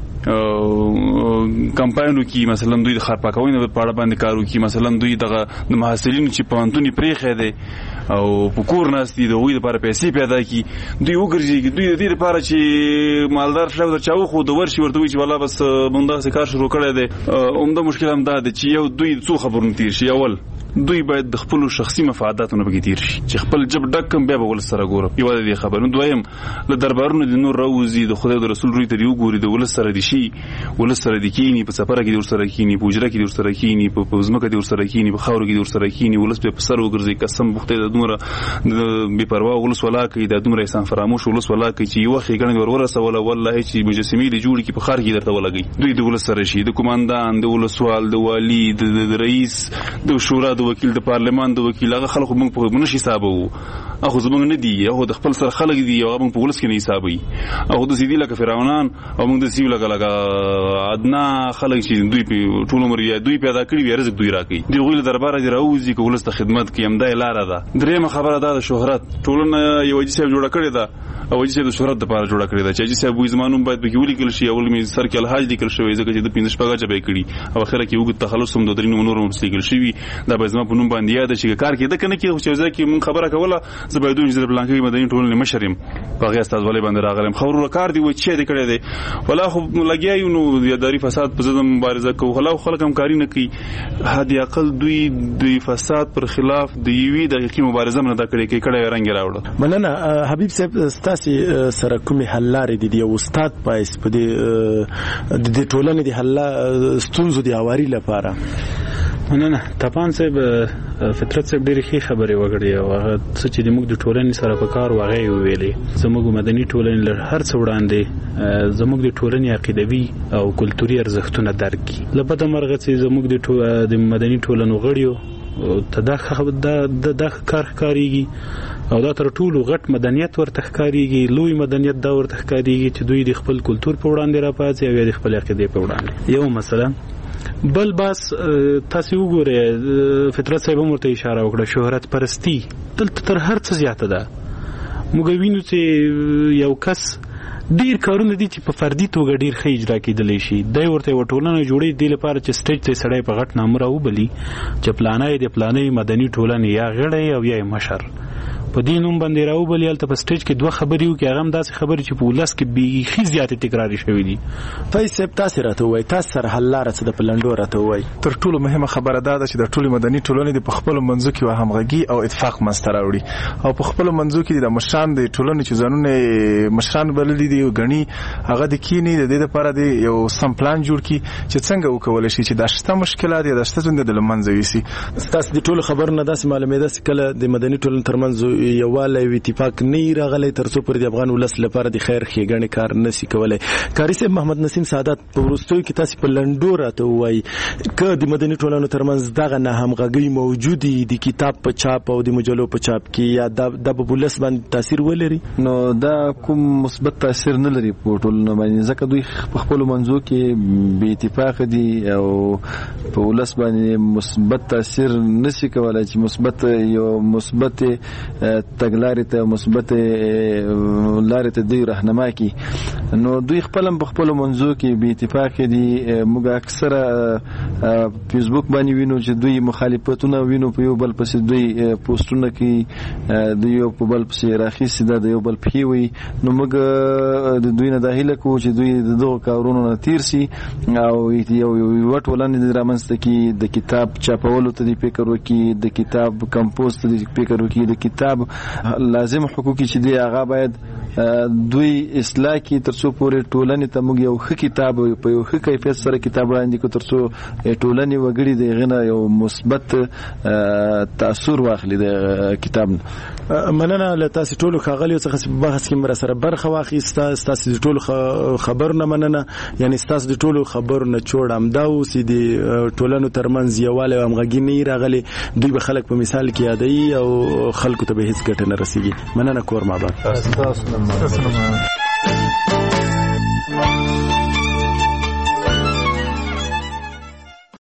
کمپاینو کې مثلا دوی د خارپاکوینه په اړه باندې کارو کې مثلا دوی د محصلینو چې پانتونی پریخه ده او پکور ناستي د وې لپاره پیسې پیدا کی دوی وګرځي دوی د دې لپاره چې مالدار شاو د چاو خو د ورشي ورته وي چې والله بس مونږ دا کار شروع کړی دی عمده مشکل هم دا دی چې یو دوی څو خبرونه تیر شي اول دوی باید د خپل شخصي مفاداتونو بګی تیر شي چې خپل جب ډکم بیا به ول سره ګوره یو د خبرونو دویم له دربارونو د نور راوزي د خدای د رسول روي ته یو ګوري د ول سره دي شي ول سره دي کینی په سفر کې د ور سره کینی په اجره کې د ور سره کینی په ځمکه د ور سره کینی په خاور کې د ور سره کینی ول په سر وګرځي قسم بوخته د دومره بے پروا ولس ولا کوي د دومره انسان فراموش ولس ولا کوي چې یو خې ګڼ ورسه ولا والله چې مجسمې د جوړ کې په خار کې درته ولګي دوی د ولس سره شي د کمانډان د ولسوال د والی د رئیس د شورا د وکیل د پارلمان د وکیل هغه خلکو موږ په منشي حساب وو اخو زمونږ نه دی هغه د خپل سره خلک دی هغه موږ په ولس کې نه حسابي هغه د سیدی لکه فرعونان او موږ د سیو لکه ادنا خلک چې دوی په ټول عمر دوی پیدا کړی وي رزق دوی راکړي دی غویل دربار دی راوځي کو ولس ته خدمت کوي هم دا لاره ده درېمه خبره ده د شهرت ټولنه یو جسم جوړ کړی ده او چې د شهرت لپاره جوړ کړی ده چې جسم وې زمانوم باید به ویل کړي شي اول می سر کې الحاج لیکل شوی ځکه چې د 15 شپږه چبې کړي او اخره کې وګت تخلص هم د درینو نور هم لیکل شوی دا به زما په نوم باندې یاد شي کار کې د کنه کې چې ځکه مون خبره کوله زبیدون چې بلانکي مدني ټولنې مشرم باغی استاد ولې باندې راغلم خبرو کار دی و چې دې کړی دی ولا خو لګیایو نو یاداری فساد په ضد مبارزه کوي خلا خلک هم کاری نه کوي هدي عقل دوی د فساد پر خلاف د یوې دقیقې مبارزه نه دا کړی کې کړه رنگ راوړل مننه حبیب صاحب ستاسو سره کومې حل لارې دي یو استاد پایس په دې د ټولنې د حل ستونزو د اواري لپاره نه تپان صاحب فطرت صاحب ډېری ښه خبرې وکړې او هغه څه چې موږ د ټولنې سره په کار واغې ویلې زموږ مدني ټولنې لر هر څه وړاندې زموږ د ټولنې عقیدوي او کلتوري ارزښتونه درک کړي لپاره مرغه چې زموږ د مدني ټولنو غړیو دا کار ښکاریږي او دا تر ټولو غټ مدنیت ورته ښکاریږي لوی مدنیت دا ورته ښکاریږي چې دوی د خپل کلتور په وړاندې راپاتې او د خپل عقیدې په وړاندې یو مثلا بل بس تاسو وګورئ فطرت صاحب مرته اشاره وکړه شهرت پرستی دلته تر هر څه زیاته ده موږ وینو چې یو کس ډیر کارونه دي چې په فردي توګه ډیر ښه اجرا کېدلی شي دا ورته وټولنه جوړې دی لپاره چې سټیج ته سړی په غټ نامه راوبلی چې پلانای د پلانای مدني ټولنه یا غړی او یا مشر په دې نوم باندې راوبلی الته په سټیج کې دوه خبرې وکړي هغه هم داسې خبرې چې په ولس کې بیخي زیاتې تکراري شوې دي فیصل تاسو راته وایي تاسو سره حل لاره څه د پلانډو راته وایي تر ټولو مهمه خبره دا ده چې د ټولو مدني ټولنې د خپل منځو کې همغږي او اتفاق مسته راوړي او په خپل منځو کې د مشران د ټولنې چې ځانونه مشران بللي دي غني هغه د کینی د دې لپاره دی یو سم پلان جوړ کی چې څنګه وکول شي چې د شته مشکلات یا د شته څنګه د لمنځه ويسي تاسو د ټولو خبرونه داسې معلومه ده چې کله د مدني ټولنې ترمنځ ترمنځ یووالی او اتفاق نه راغلی ترڅو پر د افغان ولس لپاره د خیر ښېګڼې کار نشي کولای. کاري صاحب محمد نسیم سعادت په وروستیو کې تاسو په لنډو راته ووایي که د مدني ټولنو ترمنځ دغه نه همغږۍ موجودي د کتاب په چاپ او د مجلو په چاپ کې یا د په ولس باندې تاثیر ولري؟ نو دا کوم مثبت تاثیر نه لري په ټولنه باندې ځکه دوی په خپل منځو کې بې اتفاق دي او په ولس باندې مثبت تاثیر نشي کولای چې مثبت تګلارې ته مثبت لارې ته دوی راهنما کړي. نو دوی خپل په خپل منځو کې بې اتفاق دي. موږ اکثره فیسبوک باندې وینو چې دوی مخالفتونه وینو په یو بل پسې دوی پوسټونه کوي د یو په بل پسې راخیستي دا د یو بل پښې وي. نو موږ د دوی نه دا هیله کوو چې دوی د دغو کارونو نه تیر سي او یو ټولنه د رامنځته کړي، د کتاب چاپولو ته د فکر وکړي، د کتاب کمپوز ته د فکر وکړي، د کتاب لازم حقوقي چې دی هغه باید دوی اصلاح کړي ترڅو پورې ټولنې ته موږ یو ښه کتاب په یو ښه کیفیت سره کتاب وړاندې کړو ترڅو ټولنې وګړي د هغې نه یو مثبت تاثر واخلي د کتاب نه. مننه له تاسو ټولو ښاغلیو څخه چې بحث کې مر سره برخه واخیسته. ستاسو د ټولو خبرونه مننه، یعنی ستاسو د ټولو خبرونه چوړ همدا و چې د ټولنو ترمنځ یووالی او همغږي نه راغلي. دوی به خلک په مثال کې یادوي او خلکو ته به هیڅ ګټه نه رسیږي. مننه کور ما بعد.